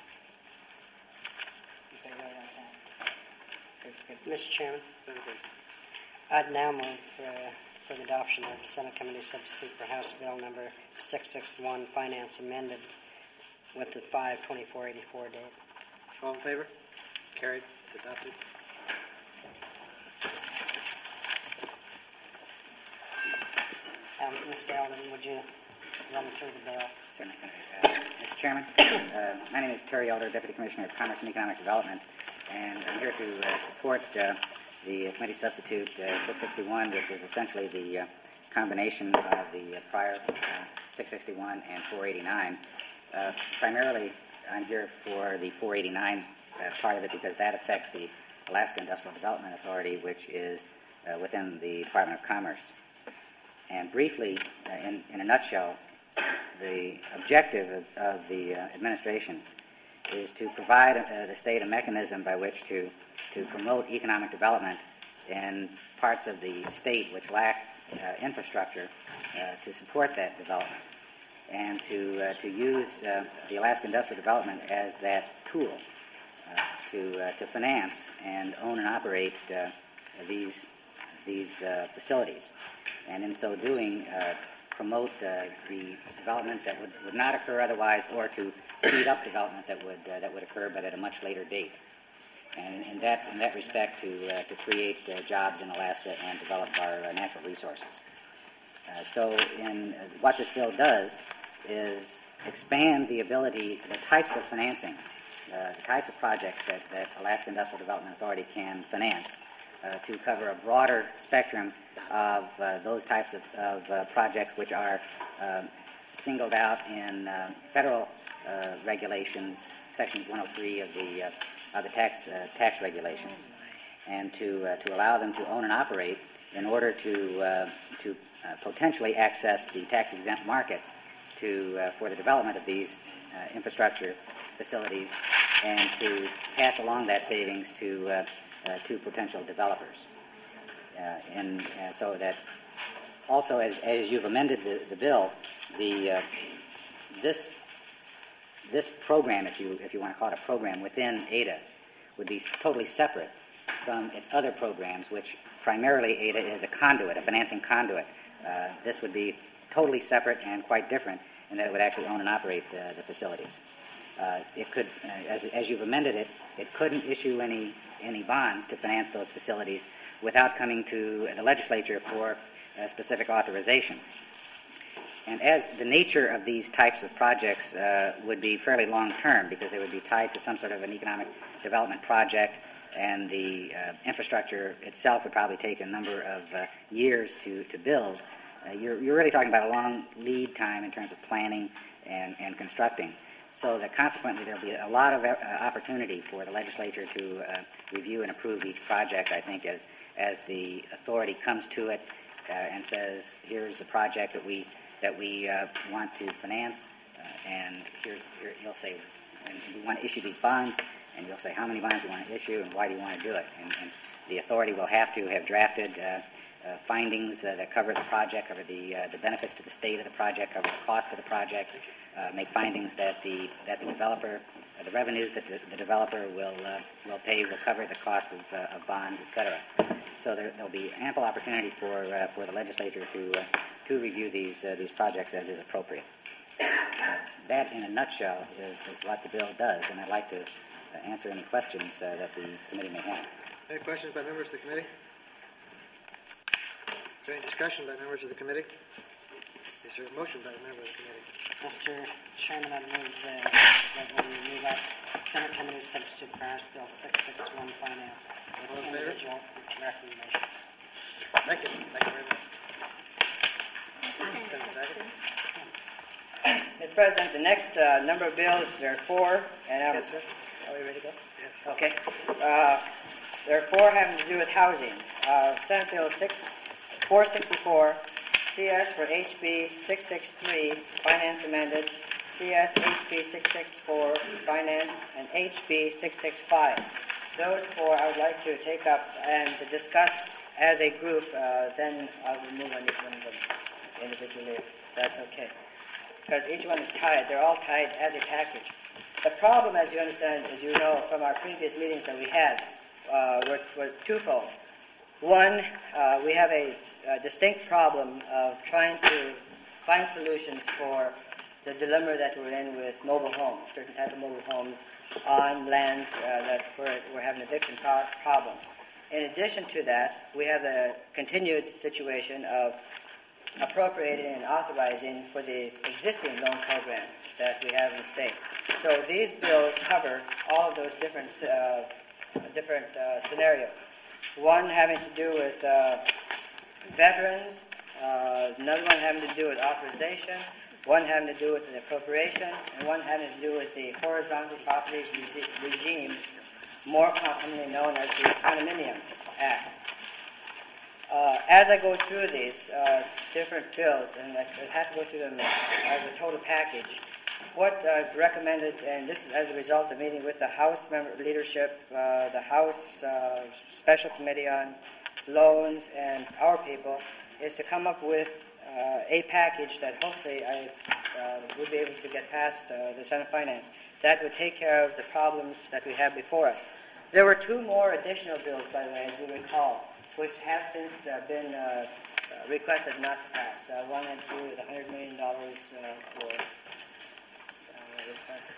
Mister Chairman, Senator Benson. I'd now move for, for the adoption of Senate Committee Substitute for House Bill Number six sixty-one, Finance Amended, with the five twenty-four eighty-four date. All in favor? Carried. It's adopted. Um, Miz Galvin, would you run through the bill? Certainly, Senator. Uh, Mister Chairman, uh, my name is Terry Elder, Deputy Commissioner of Commerce and Economic Development, and I'm here to uh, support uh, the committee substitute uh, six sixty-one, which is essentially the uh, combination of the uh, prior uh, six sixty-one and four eighty-nine. Uh, primarily, I'm here for the four eighty-nine uh, part of it because that affects the Alaska Industrial Development Authority, which is uh, within the Department of Commerce. And briefly, uh, in, in a nutshell, the objective of, of the uh, administration is to provide uh, the state a mechanism by which to, to promote economic development in parts of the state which lack uh, infrastructure uh, to support that development, and to, uh, to use uh, the Alaska Industrial Development as that tool uh, to, uh, to finance and own and operate uh, these, these uh, facilities. And in so doing, uh, promote uh, the development that would, would not occur otherwise, or to speed up development that would uh, that would occur but at a much later date. And in that in that respect, to uh, to create uh, jobs in Alaska and develop our uh, natural resources. Uh, so, in uh, what this bill does is expand the ability, the types of financing, uh, the types of projects that, that Alaska Industrial Development Authority can finance, uh, to cover a broader spectrum of uh, those types of, of uh, projects which are uh, singled out in uh, federal uh, regulations, sections one oh three of the uh, of the tax uh, tax regulations, and to uh, to allow them to own and operate in order to uh, to uh, potentially access the tax exempt market to uh, for the development of these uh, infrastructure facilities and to pass along that savings to, uh, uh, to potential developers. Uh, and uh, so that also, as, as you've amended the, the bill, the, uh, this, this program, if you, if you want to call it a program within A D A, would be totally separate from its other programs, which primarily A D A is a conduit, a financing conduit. Uh, this would be totally separate and quite different in that it would actually own and operate the, the facilities. Uh, it could, uh, as, as you've amended it, it couldn't issue any, any bonds to finance those facilities without coming to the legislature for a specific authorization. And as the nature of these types of projects uh, would be fairly long-term because they would be tied to some sort of an economic development project, and the uh, infrastructure itself would probably take a number of uh, years to, to build, uh, you're, you're really talking about a long lead time in terms of planning and, and constructing. So that consequently there'll be a lot of uh, opportunity for the legislature to uh, review and approve each project, I think, as, as the authority comes to it uh, and says, here's a project that we that we uh, want to finance, uh, and here, here you'll say, and we want to issue these bonds, and you'll say how many bonds you want to issue and why do you want to do it. And, and the authority will have to have drafted uh, uh, findings uh, that cover the project, cover the, uh, the benefits to the state of the project, cover the cost of the project, uh, make findings that the, that the developer, uh, the revenues that the, the developer will, uh, will pay will cover the cost of, uh, of bonds, et cetera. So there will be ample opportunity for, uh, for the legislature to, uh, to review these, uh, these projects as is appropriate. Uh, that, in a nutshell, is, is what the bill does, and I'd like to uh, answer any questions uh, that the committee may have. Any questions by members of the committee? Is there any discussion by members of the committee? Is there a motion by a member of the committee? Mister Chairman, I move uh, that we move up Senate Committee Substitute for House Bill six sixty-one Finance. All in favor? Individual recommendation. Thank you. Thank you very much. Senator Sackett? Mister President, the next uh, number of bills, there are four, and I'm, Yes, sir. are we ready to go? Yes. Okay. Uh, there are four having to do with housing. Uh, Senate Bill four sixty-four, C S for H B six sixty-three, Finance amended, C S H B six sixty-four, Finance, and H B six sixty-five. Those four I would like to take up and to discuss as a group, uh, then I will move on each one of them individually, if that's okay. Because each one is tied. They're all tied as a package. The problem, as you understand, as you know from our previous meetings that we had, uh, were, were twofold. One, uh, we have a, a distinct problem of trying to find solutions for the dilemma that we're in with mobile homes, certain type of mobile homes on lands uh, that we're, we're having eviction pro- problems. In addition to that, we have the continued situation of appropriating and authorizing for the existing loan program that we have in the state. So these bills cover all of those different uh, different uh, scenarios. One having to do with uh, veterans, uh, another one having to do with authorization, one having to do with the appropriation, and one having to do with the horizontal properties regi- regimes, more commonly known as the Condominium Act. Uh, as I go through these uh, different bills, and I, I have to go through them as a total package, what I've recommended, and this is as a result of meeting with the House member leadership, uh, the House uh, Special Committee on Loans, and our people, is to come up with uh, a package that hopefully I uh, will be able to get past uh, the Senate Finance. That would take care of the problems that we have before us. There were two more additional bills, by the way, as you recall, which have since uh, been uh, uh, requested not to pass. Uh, one had to do with one hundred million dollars uh, for uh, requested.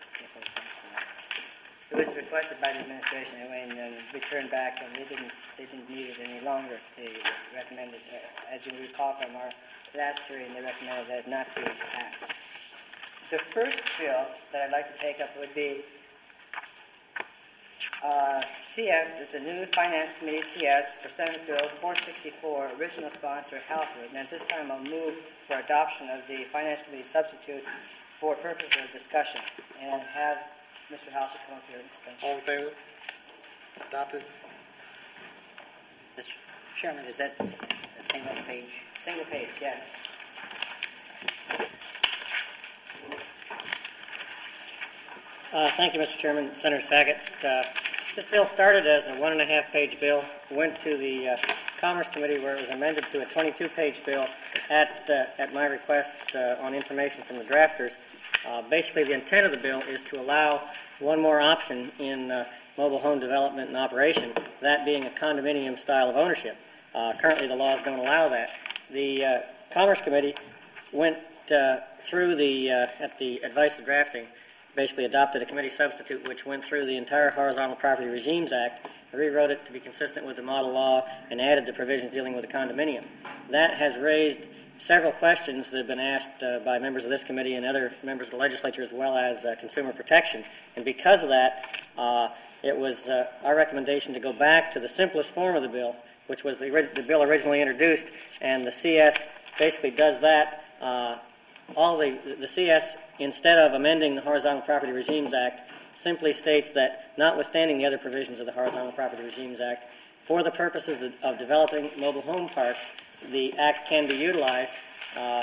It was requested by the administration anyway, and then returned back, and they didn't they didn't need it any longer. They recommended, uh, as you recall from our last hearing, they recommended that not to pass. The first bill that I'd like to take up would be Uh, C S is the new Finance Committee C S for Senate Bill four sixty-four, original sponsor Halford. And at this time I'll move for adoption of the Finance Committee substitute for purposes of discussion and have Mister Halford come up here and explain. All in favor? Adopted. Mister Chairman, is that a single page? Single page, yes. Uh, thank you, Mister Chairman. Senator Sackett. Uh, this bill started as a one and a half page bill, went to the uh, Commerce Committee where it was amended to a twenty-two page bill at, uh, at my request uh, on information from the drafters. Uh, basically, the intent of the bill is to allow one more option in uh, mobile home development and operation, that being a condominium style of ownership. Uh, currently, the laws don't allow that. The uh, Commerce Committee went uh, through the, uh, at the advice of drafting, basically adopted a committee substitute which went through the entire Horizontal Property Regimes Act, rewrote it to be consistent with the model law, and added the provisions dealing with the condominium. That has raised several questions that have been asked uh, by members of this committee and other members of the legislature, as well as uh, consumer protection. And because of that, uh, it was uh, our recommendation to go back to the simplest form of the bill, which was the, orig- the bill originally introduced, and the C S basically does that. Uh, all the, the C S, instead of amending the Horizontal Property Regimes Act, simply states that, notwithstanding the other provisions of the Horizontal Property Regimes Act, for the purposes of, of developing mobile home parks, the Act can be utilized uh,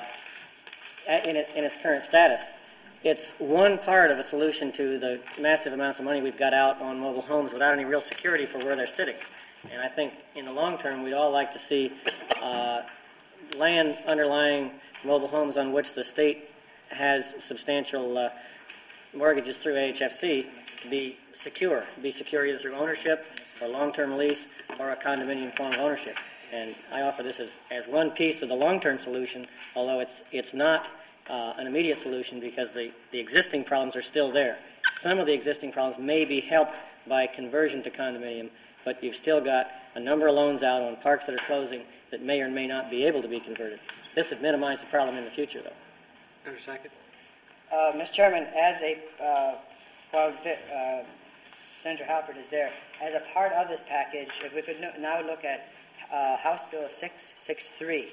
in, it, in its current status. It's one part of a solution to the massive amounts of money we've got out on mobile homes without any real security for where they're sitting. And I think in the long term, we'd all like to see uh, land underlying mobile homes on which the state has substantial uh, mortgages through A H F C to be secure, be secure either through ownership or long-term lease or a condominium form of ownership. And I offer this as, as one piece of the long-term solution, although it's it's not uh, an immediate solution because the, the existing problems are still there. Some of the existing problems may be helped by conversion to condominium, but you've still got a number of loans out on parks that are closing that may or may not be able to be converted. This would minimize the problem in the future, though. Senator Sackett. Uh, Mister Chairman, as a, uh, while uh, Senator Halpert is there, as a part of this package, if we could no- now look at uh, House Bill six sixty-three,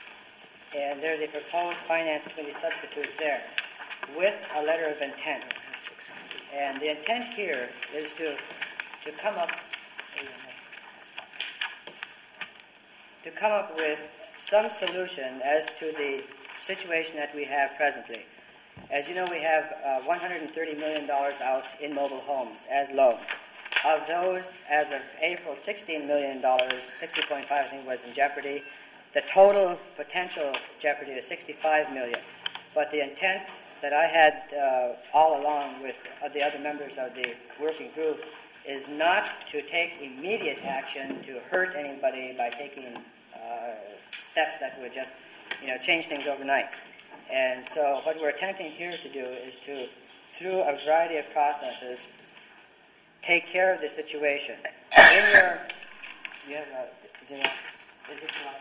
and there's a proposed Finance Committee substitute there with a letter of intent. And the intent here is to, to come up to come up with some solution as to the situation that we have presently. As you know, we have uh, one hundred thirty million dollars out in mobile homes as loans. Of those, as of April, sixteen million dollars, sixty point five I think was in jeopardy. The total potential jeopardy is sixty-five million dollars. But the intent that I had uh, all along with uh, the other members of the working group is not to take immediate action to hurt anybody by taking uh, steps that would just, you know, change things overnight. And so what we're attempting here to do is to, through a variety of processes, take care of the situation. In your, you have a Xerox, is it Xerox?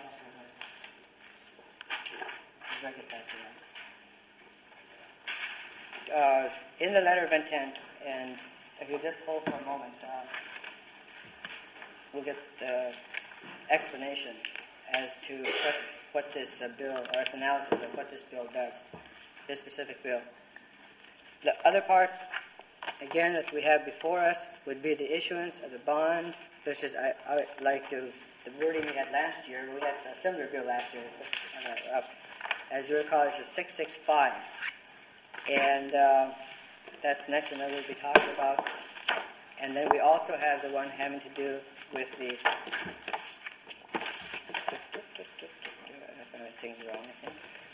Uh, in the letter of intent, and if you just hold for a moment, uh, we'll get the explanation as to what, what this uh, bill, or its analysis of what this bill does, this specific bill. The other part, again, that we have before us would be the issuance of the bond, which is, I, I like to, the wording we had last year. We had a similar bill last year. Uh, up. As you recall, it's a six sixty-five. And uh, that's the next one that we'll be talking about. And then we also have the one having to do with the... things wrong, I think.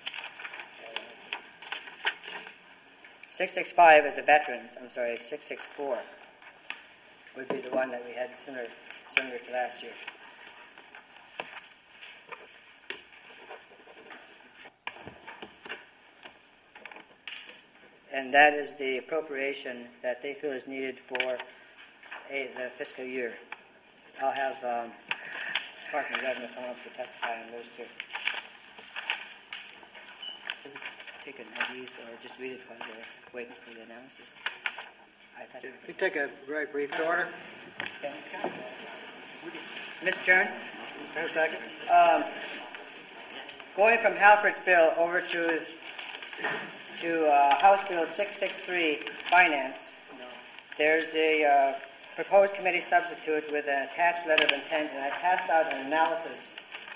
six sixty-five is the veterans. I'm sorry, six sixty-four would be the one that we had similar, similar to last year. And that is the appropriation that they feel is needed for a, the fiscal year. I'll have um, Department of Revenue come up to testify on those two. Take it at least, or just read it while they're waiting for the analysis. I thought We take a very brief order. Okay. Mister Chairman? Senator Sackett. Um, going from Halpert's bill over to to uh, House Bill six sixty-three, Finance, there's a uh, proposed committee substitute with an attached letter of intent, and I passed out an analysis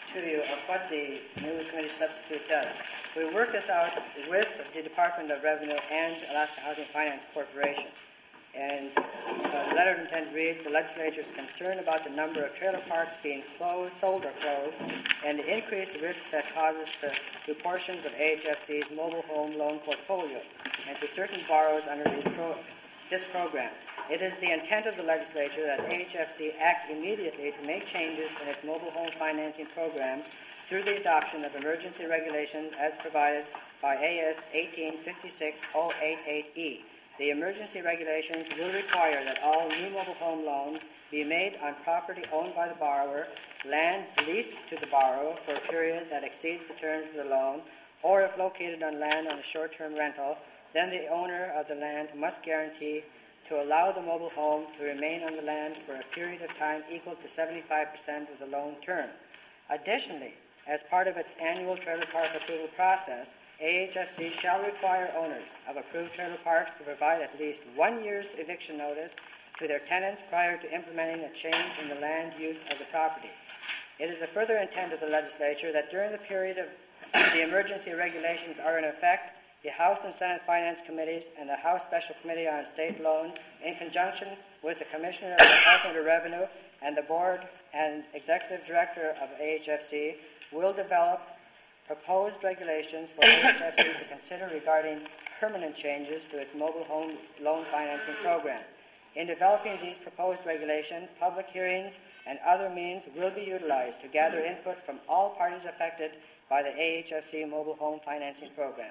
to you of what the new committee substitute does. We worked this out with the Department of Revenue and Alaska Housing Finance Corporation. And uh, the letter of intent reads, the legislature is concerned about the number of trailer parks being closed, sold or closed, and the increased risk that causes to, to portions of A H F C's mobile home loan portfolio and to certain borrowers under these pro- this program. It is the intent of the legislature that A H F C act immediately to make changes in its mobile home financing program through the adoption of emergency regulations as provided by A S eighteen fifty-six oh eighty-eight E. The emergency regulations will require that all new mobile home loans be made on property owned by the borrower, land leased to the borrower for a period that exceeds the terms of the loan, or if located on land on a short-term rental, then the owner of the land must guarantee to allow the mobile home to remain on the land for a period of time equal to seventy-five percent of the loan term. Additionally, as part of its annual trailer park approval process, A H F C shall require owners of approved trailer parks to provide at least one year's eviction notice to their tenants prior to implementing a change in the land use of the property. It is the further intent of the legislature that during the period of the emergency regulations are in effect, the House and Senate Finance Committees and the House Special Committee on State Loans, in conjunction with the Commissioner of the Department of Revenue and the Board and Executive Director of A H F C, will develop proposed regulations for A H F C to consider regarding permanent changes to its mobile home loan financing program. In developing these proposed regulations, public hearings and other means will be utilized to gather input from all parties affected by the A H F C mobile home financing program.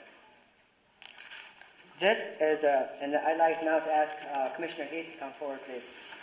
This is a, and I'd like now to ask uh, Commissioner Heath to come forward, please.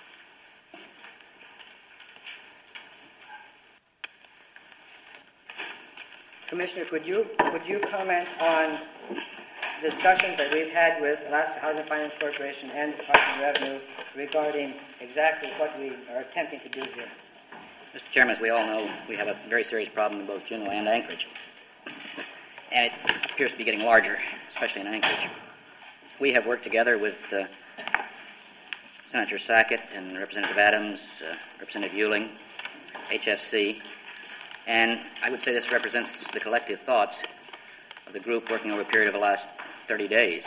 Commissioner, could you would you comment on discussions that we've had with Alaska Housing Finance Corporation and the Department of Revenue regarding exactly what we are attempting to do here? Mister Chairman, as we all know, we have a very serious problem in both Juneau and Anchorage. And it appears to be getting larger, especially in Anchorage. We have worked together with uh, Senator Sackett and Representative Adams, uh, Representative Euling, H F C, and I would say this represents the collective thoughts of the group working over a period of the last thirty days.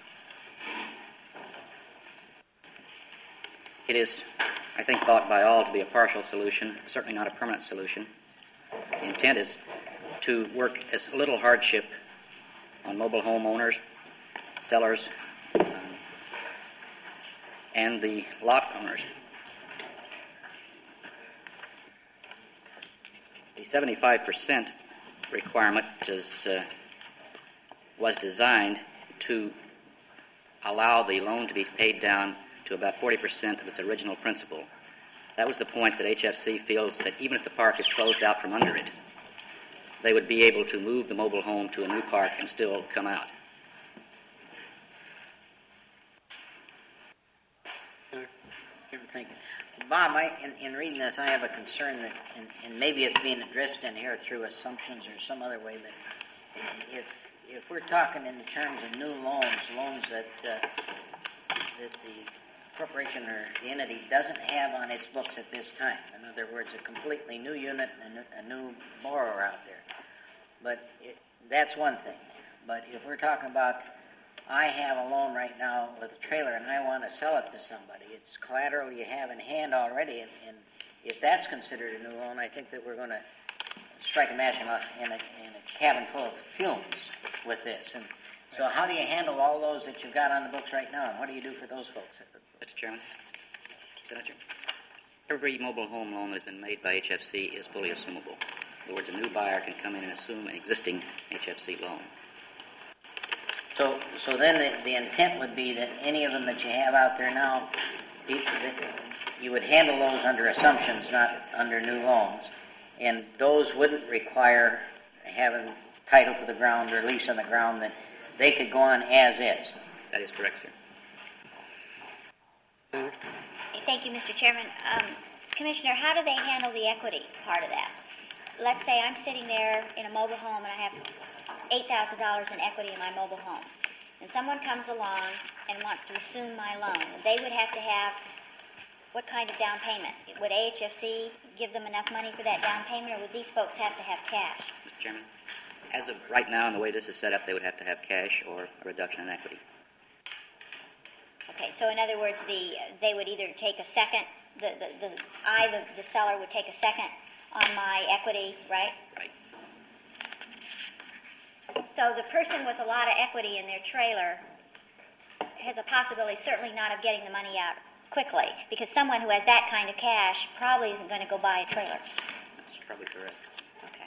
It is, I think, thought by all to be a partial solution, certainly not a permanent solution. The intent is to work as little hardship on mobile home owners, sellers, um, and the lot owners. The seventy-five percent requirement is, uh, was designed to allow the loan to be paid down to about forty percent of its original principal. That was the point that H F C feels that even if the park is closed out from under it, they would be able to move the mobile home to a new park and still come out. Thank you. Bob, I, in, in reading this, I have a concern that, and, and maybe it's being addressed in here through assumptions or some other way, but if if we're talking in terms of new loans, loans that uh, that the corporation or the entity doesn't have on its books at this time, in other words, a completely new unit and a, a new borrower out there, but it, that's one thing. But if we're talking about, I have a loan right now with a trailer and I want to sell it to somebody. It's collateral you have in hand already, and, and if that's considered a new loan, I think that we're going to strike a match in a, in, a, in a cabin full of fumes with this. And so how do you handle all those that you've got on the books right now, and what do you do for those folks? Mister Chairman, Senator, every mobile home loan that has been made by H F C is fully assumable. In other words, a new buyer can come in and assume an existing H F C loan. So, so then the, the intent would be that any of them that you have out there now, you would handle those under assumptions, not under new loans, and those wouldn't require having title to the ground or lease on the ground, that they could go on as is. That is correct, sir. Thank you, Mister Chairman. Um, Commissioner, how do they handle the equity part of that? Let's say I'm sitting there in a mobile home and I have eight thousand dollars in equity in my mobile home, and someone comes along and wants to assume my loan. They would have to have what kind of down payment? Would A H F C give them enough money for that down payment, or would these folks have to have cash? Mister Chairman, as of right now, and the way this is set up, they would have to have cash or a reduction in equity. Okay, so in other words, the they would either take a second, the, the, the I, the, the seller, would take a second on my equity, right? Right. So the person with a lot of equity in their trailer has a possibility, certainly not of getting the money out quickly, because someone who has that kind of cash probably isn't going to go buy a trailer. That's probably correct. Okay.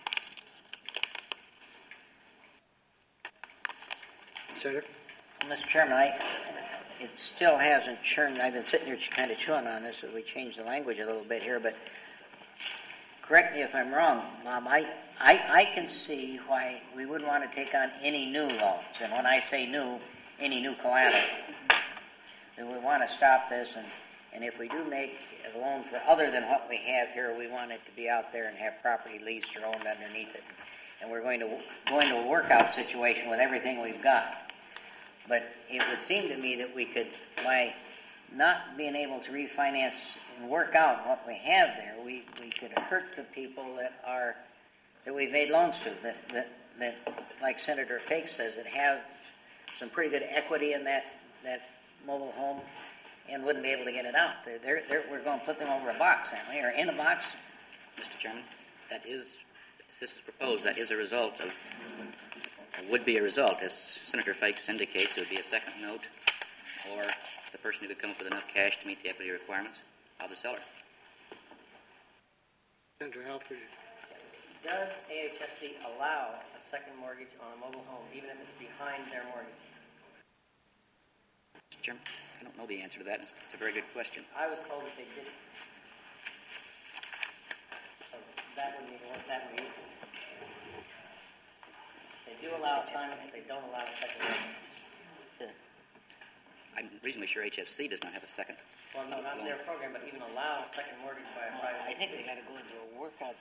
Senator? Mister Chairman, I, it still hasn't churned. I've been sitting here kind of chewing on this as we change the language a little bit here, but correct me if I'm wrong, Mom. I, I, I can see why we wouldn't want to take on any new loans. And when I say new, any new collateral. That we want to stop this, and, and if we do make a loan for other than what we have here, we want it to be out there and have property leased or owned underneath it. And we're going to go into a workout situation with everything we've got. But it would seem to me that we could, by not being able to refinance and work out what we have there, we, we could hurt the people that are that we've made loans to, that, that, that like Senator Fake says, that have some pretty good equity in that, that mobile home and wouldn't be able to get it out. They're, they're, they're, we're going to put them over a box, aren't we? Or in a box? Mister Chairman, that is, as this is proposed, that is a result of, or would be a result, as Senator Fikes indicates, it would be a second note, or the person who could come up with enough cash to meet the equity requirements of the seller. Senator Halford? Does A H F C allow a second mortgage on a mobile home, even if it's behind their mortgage? Mister Chairman, I don't know the answer to that. It's, it's a very good question. I was told that they didn't. So that wouldn't even work that way either. They do allow assignment, but they don't allow a second mortgage. I'm reasonably sure H F C does not have a second. Well, no, not in their program, but even allow a second mortgage by a private. I think they got to go into a workout.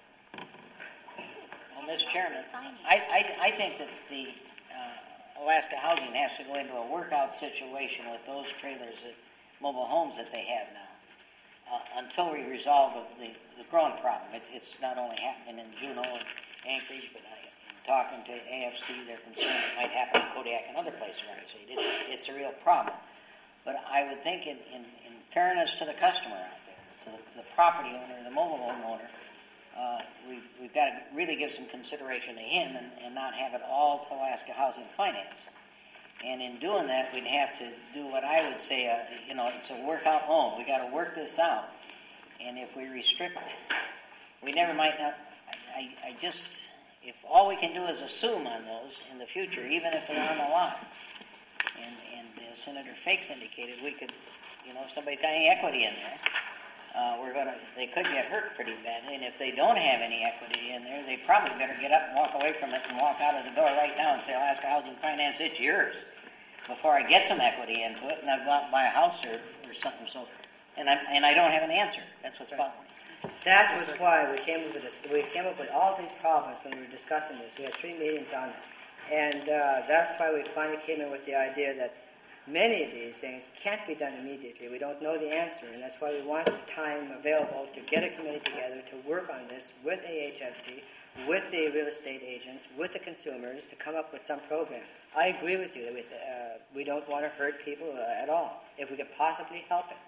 Well, Mister Chairman, I, I, I think that the uh, Alaska Housing has to go into a workout situation with those trailers, that, mobile homes that they have now, uh, until we resolve the, the, the growing problem. It's, it's not only happening in Juneau and Anchorage, but I, in talking to A F C, they're concerned it might happen in Kodiak and other places around the state. It's, it's a real problem. But I would think in, in, in fairness to the customer out there, to the, the property owner, the mobile home owner, uh, we, we've got to really give some consideration to him and, and not have it all to Alaska Housing Finance. And in doing that, we'd have to do what I would say, uh, you know, it's a workout loan. We got to work this out. And if we restrict, we never might not, I, I, I just, if all we can do is assume on those in the future, even if they're on the lot, and, and as Senator Fakes indicated, we could, you know, if somebody's got any equity in there, uh, we're gonna, they could get hurt pretty badly, and if they don't have any equity in there, they probably better get up and walk away from it and walk out of the door right now and say, Alaska Housing Finance, it's yours, before I get some equity into it, and I'll go out and buy a house or, or something, so, and I, and I don't have an answer. That's what's bothering me. That was why we came up with this. We came up with all these problems when we were discussing this. We had three meetings on it. And uh, that's why we finally came in with the idea that many of these things can't be done immediately. We don't know the answer, and that's why we want time available to get a committee together to work on this with A H F C, with the real estate agents, with the consumers, to come up with some program. I agree with you that we, uh, we don't want to hurt people uh, at all, if we could possibly help it.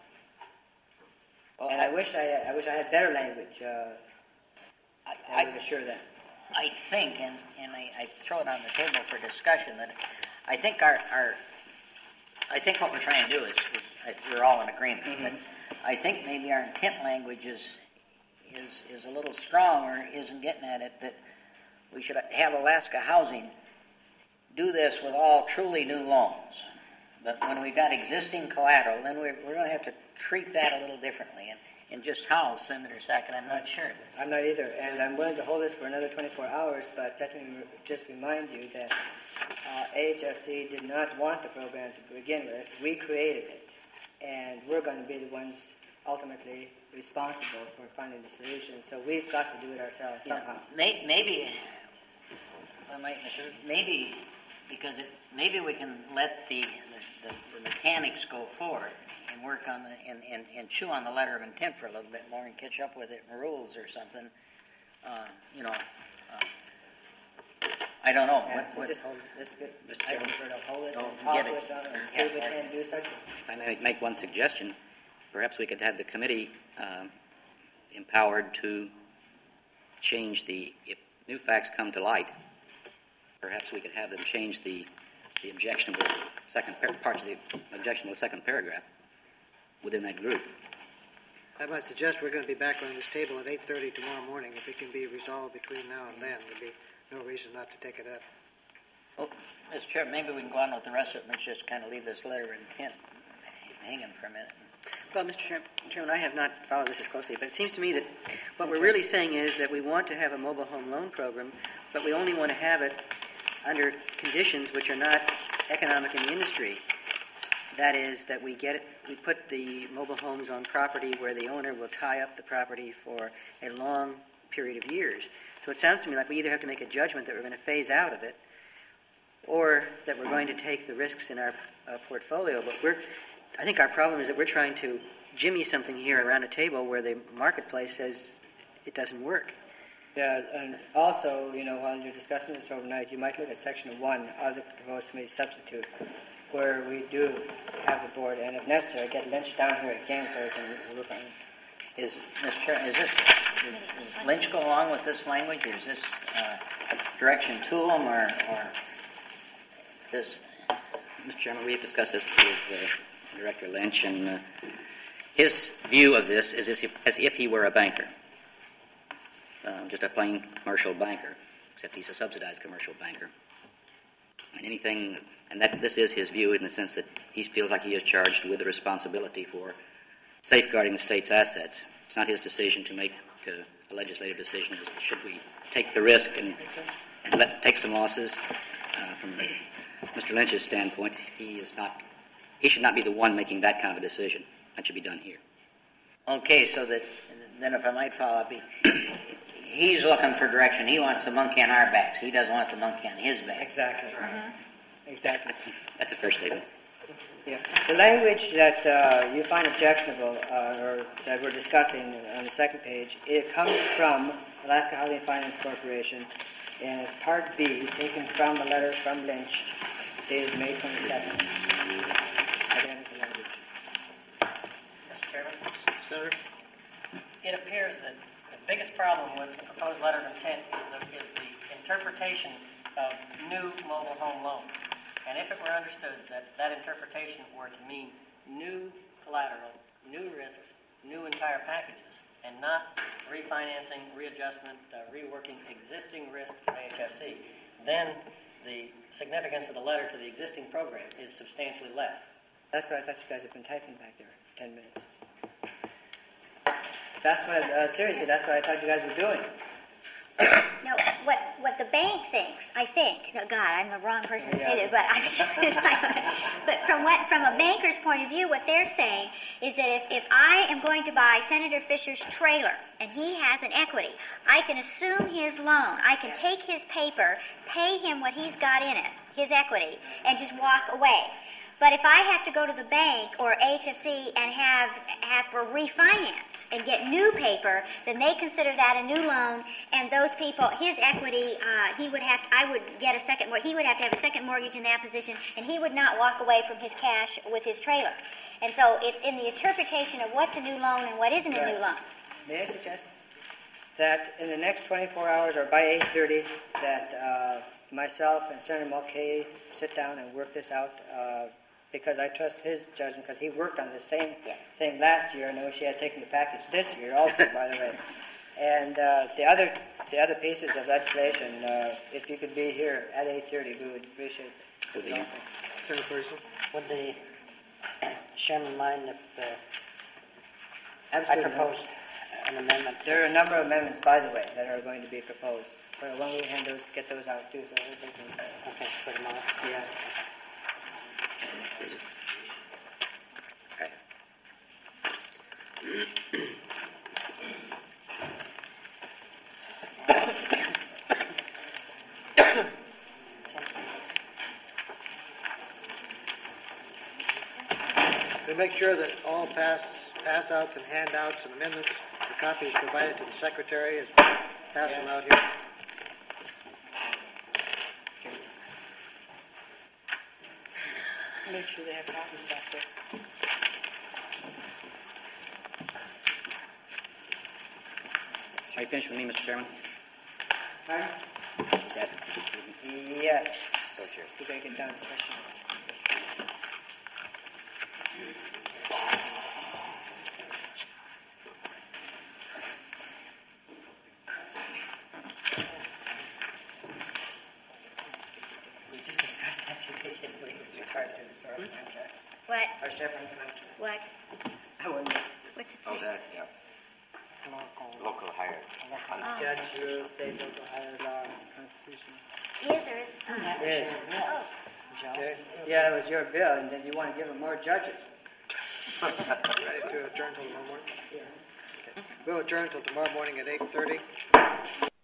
Well, and I, I wish I, I wish I had better language. Uh, I, I would assure that. I think, and, and I, I throw it on the table for discussion, that I think our, our I think what we're trying to do is, is I, we're all in agreement. Mm-hmm. But I think maybe our intent language is, is is a little strong, or isn't getting at it, that we should have Alaska Housing do this with all truly new loans. But when we've got existing collateral, then we're, we're going to have to treat that a little differently. And, and just how, Senator Sackett, I'm not sure. I'm not either, and I'm willing to hold this for another twenty-four hours, but let me just remind you that uh, A H F C did not want the program to begin with. We created it, and we're going to be the ones ultimately responsible for finding the solution, so we've got to do it ourselves Yeah, somehow. may, maybe, I might, maybe, because it, maybe we can let the, the, the, the mechanics go forward and work on the, and, and, and chew on the letter of intent for a little bit more and catch up with it in rules or something, uh, you know, uh, I don't know. Yeah, What, we'll what, just hold this good. Mister I Chairman. prefer to hold it Oh, and talk get it. with them and see Yeah, if we yeah. can do something. If I may make one suggestion, perhaps we could have the committee um, empowered to change the, if new facts come to light, perhaps we could have them change the, the objectionable second par- parts of the objectionable second paragraph within that group. I might suggest we're going to be back on this table at eight thirty tomorrow morning. If it can be resolved between now and then, there'd be no reason not to take it up. well, Mister Chairman, maybe we can go on with the rest of it and just kind of leave this letter of intent hanging for a minute. Well, Mister Chair- Chairman, I have not followed this as closely, but it seems to me that what we're really saying is that we want to have a mobile home loan program, but we only want to have it under conditions which are not economic in the industry. That is, that we get it, we put the mobile homes on property where the owner will tie up the property for a long period of years. So it sounds to me like we either have to make a judgment that we're going to phase out of it, or that we're going to take the risks in our uh, portfolio. But we're, I think our problem is that we're trying to jimmy something here around a table where the marketplace says it doesn't work. Yeah, and also, you know, while you're discussing this overnight, you might look at section one of the proposed committee substitute, where we do have the board, and if necessary, get Lynch down here again so we can look on it. Is, Mister Chair, is this, does Lynch go along with this language, or is this uh, direction to him, or, or this? Mister Chairman, we have discussed this with uh, Director Lynch, and uh, his view of this is as if, as if he were a banker, um, just a plain commercial banker, except he's a subsidized commercial banker. And anything, and that this is his view in the sense that he feels like he is charged with the responsibility for safeguarding the state's assets. It's not his decision to make uh, a legislative decision. Should we take the risk and, and let take some losses? Uh, from Mister Lynch's standpoint, he is not. He should not be the one making that kind of a decision. That should be done here. Okay, so that, then if I might follow up, he, he's looking for direction. He wants the monkey on our backs. He doesn't want the monkey on his back. Exactly. Exactly. That's a fair statement. Yeah. The language that uh, you find objectionable, uh, or that we're discussing on the second page, it comes from Alaska Housing Finance Corporation, and Part B, taken from a letter from Lynch, dated May twenty-second. Identical language. Mister Chairman, Senator? it appears that the biggest problem with the proposed letter of intent is the, is the interpretation of new mobile home loan. And if it were understood that that interpretation were to mean new collateral, new risks, new entire packages, and not refinancing, readjustment, uh, reworking existing risks of A H F C, then the significance of the letter to the existing program is substantially less. That's what I thought you guys have been typing back there for ten minutes. That's what, uh, seriously, that's what I thought you guys were doing. No, what what the bank thinks, I think. Oh God, I'm the wrong person to say that, but I'm. But from what from a banker's point of view, what they're saying is that if, if I am going to buy Senator Fisher's trailer and he has an equity, I can assume his loan. I can take his paper, pay him what he's got in it, his equity, and just walk away. But if I have to go to the bank or A H F C and have have for refinance and get new paper, then they consider that a new loan, and those people, his equity, uh, he would have. I would get a second. He would have to have a second mortgage in that position, and he would not walk away from his cash with his trailer. And so it's in the interpretation of what's a new loan and what isn't a new loan. May I suggest that in the next twenty-four hours, or by eight thirty, that uh, myself and Senator Mulcahy sit down and work this out, uh, because I trust his judgment, because he worked on the same thing last year, and I wish he had taken the package this year also, by the way. And uh, the other the other pieces of legislation, uh, if you could be here at eight thirty, we would appreciate it. Senator Ferguson? Would the chairman mind if uh, I Absolutely. propose an amendment? There are a number of amendments, by the way, that are going to be proposed. But why don't we hand those, get those out too, so everybody can. Okay, put them on. Yeah. make sure that all pass, pass outs and handouts and amendments, the copies provided to the secretary as pass them out here. Make sure they have copies back there. Are you finished with me, Mister Chairman? Pardon? Just ask. Yes. Those yours. We gotta get down to session. We just discussed education, we required to the soil contract. What? Our Chevron contract. What? I wouldn't. What's it Oh, say? that, yeah. Local hire. Oh. Judge rules, state local higher law, it's constitutional. Is or isn't? Yes. Oh. Okay, Yeah, it was your bill, and then you want to give them more judges. ready to adjourn till tomorrow morning? Okay. We'll adjourn till tomorrow morning at eight thirty.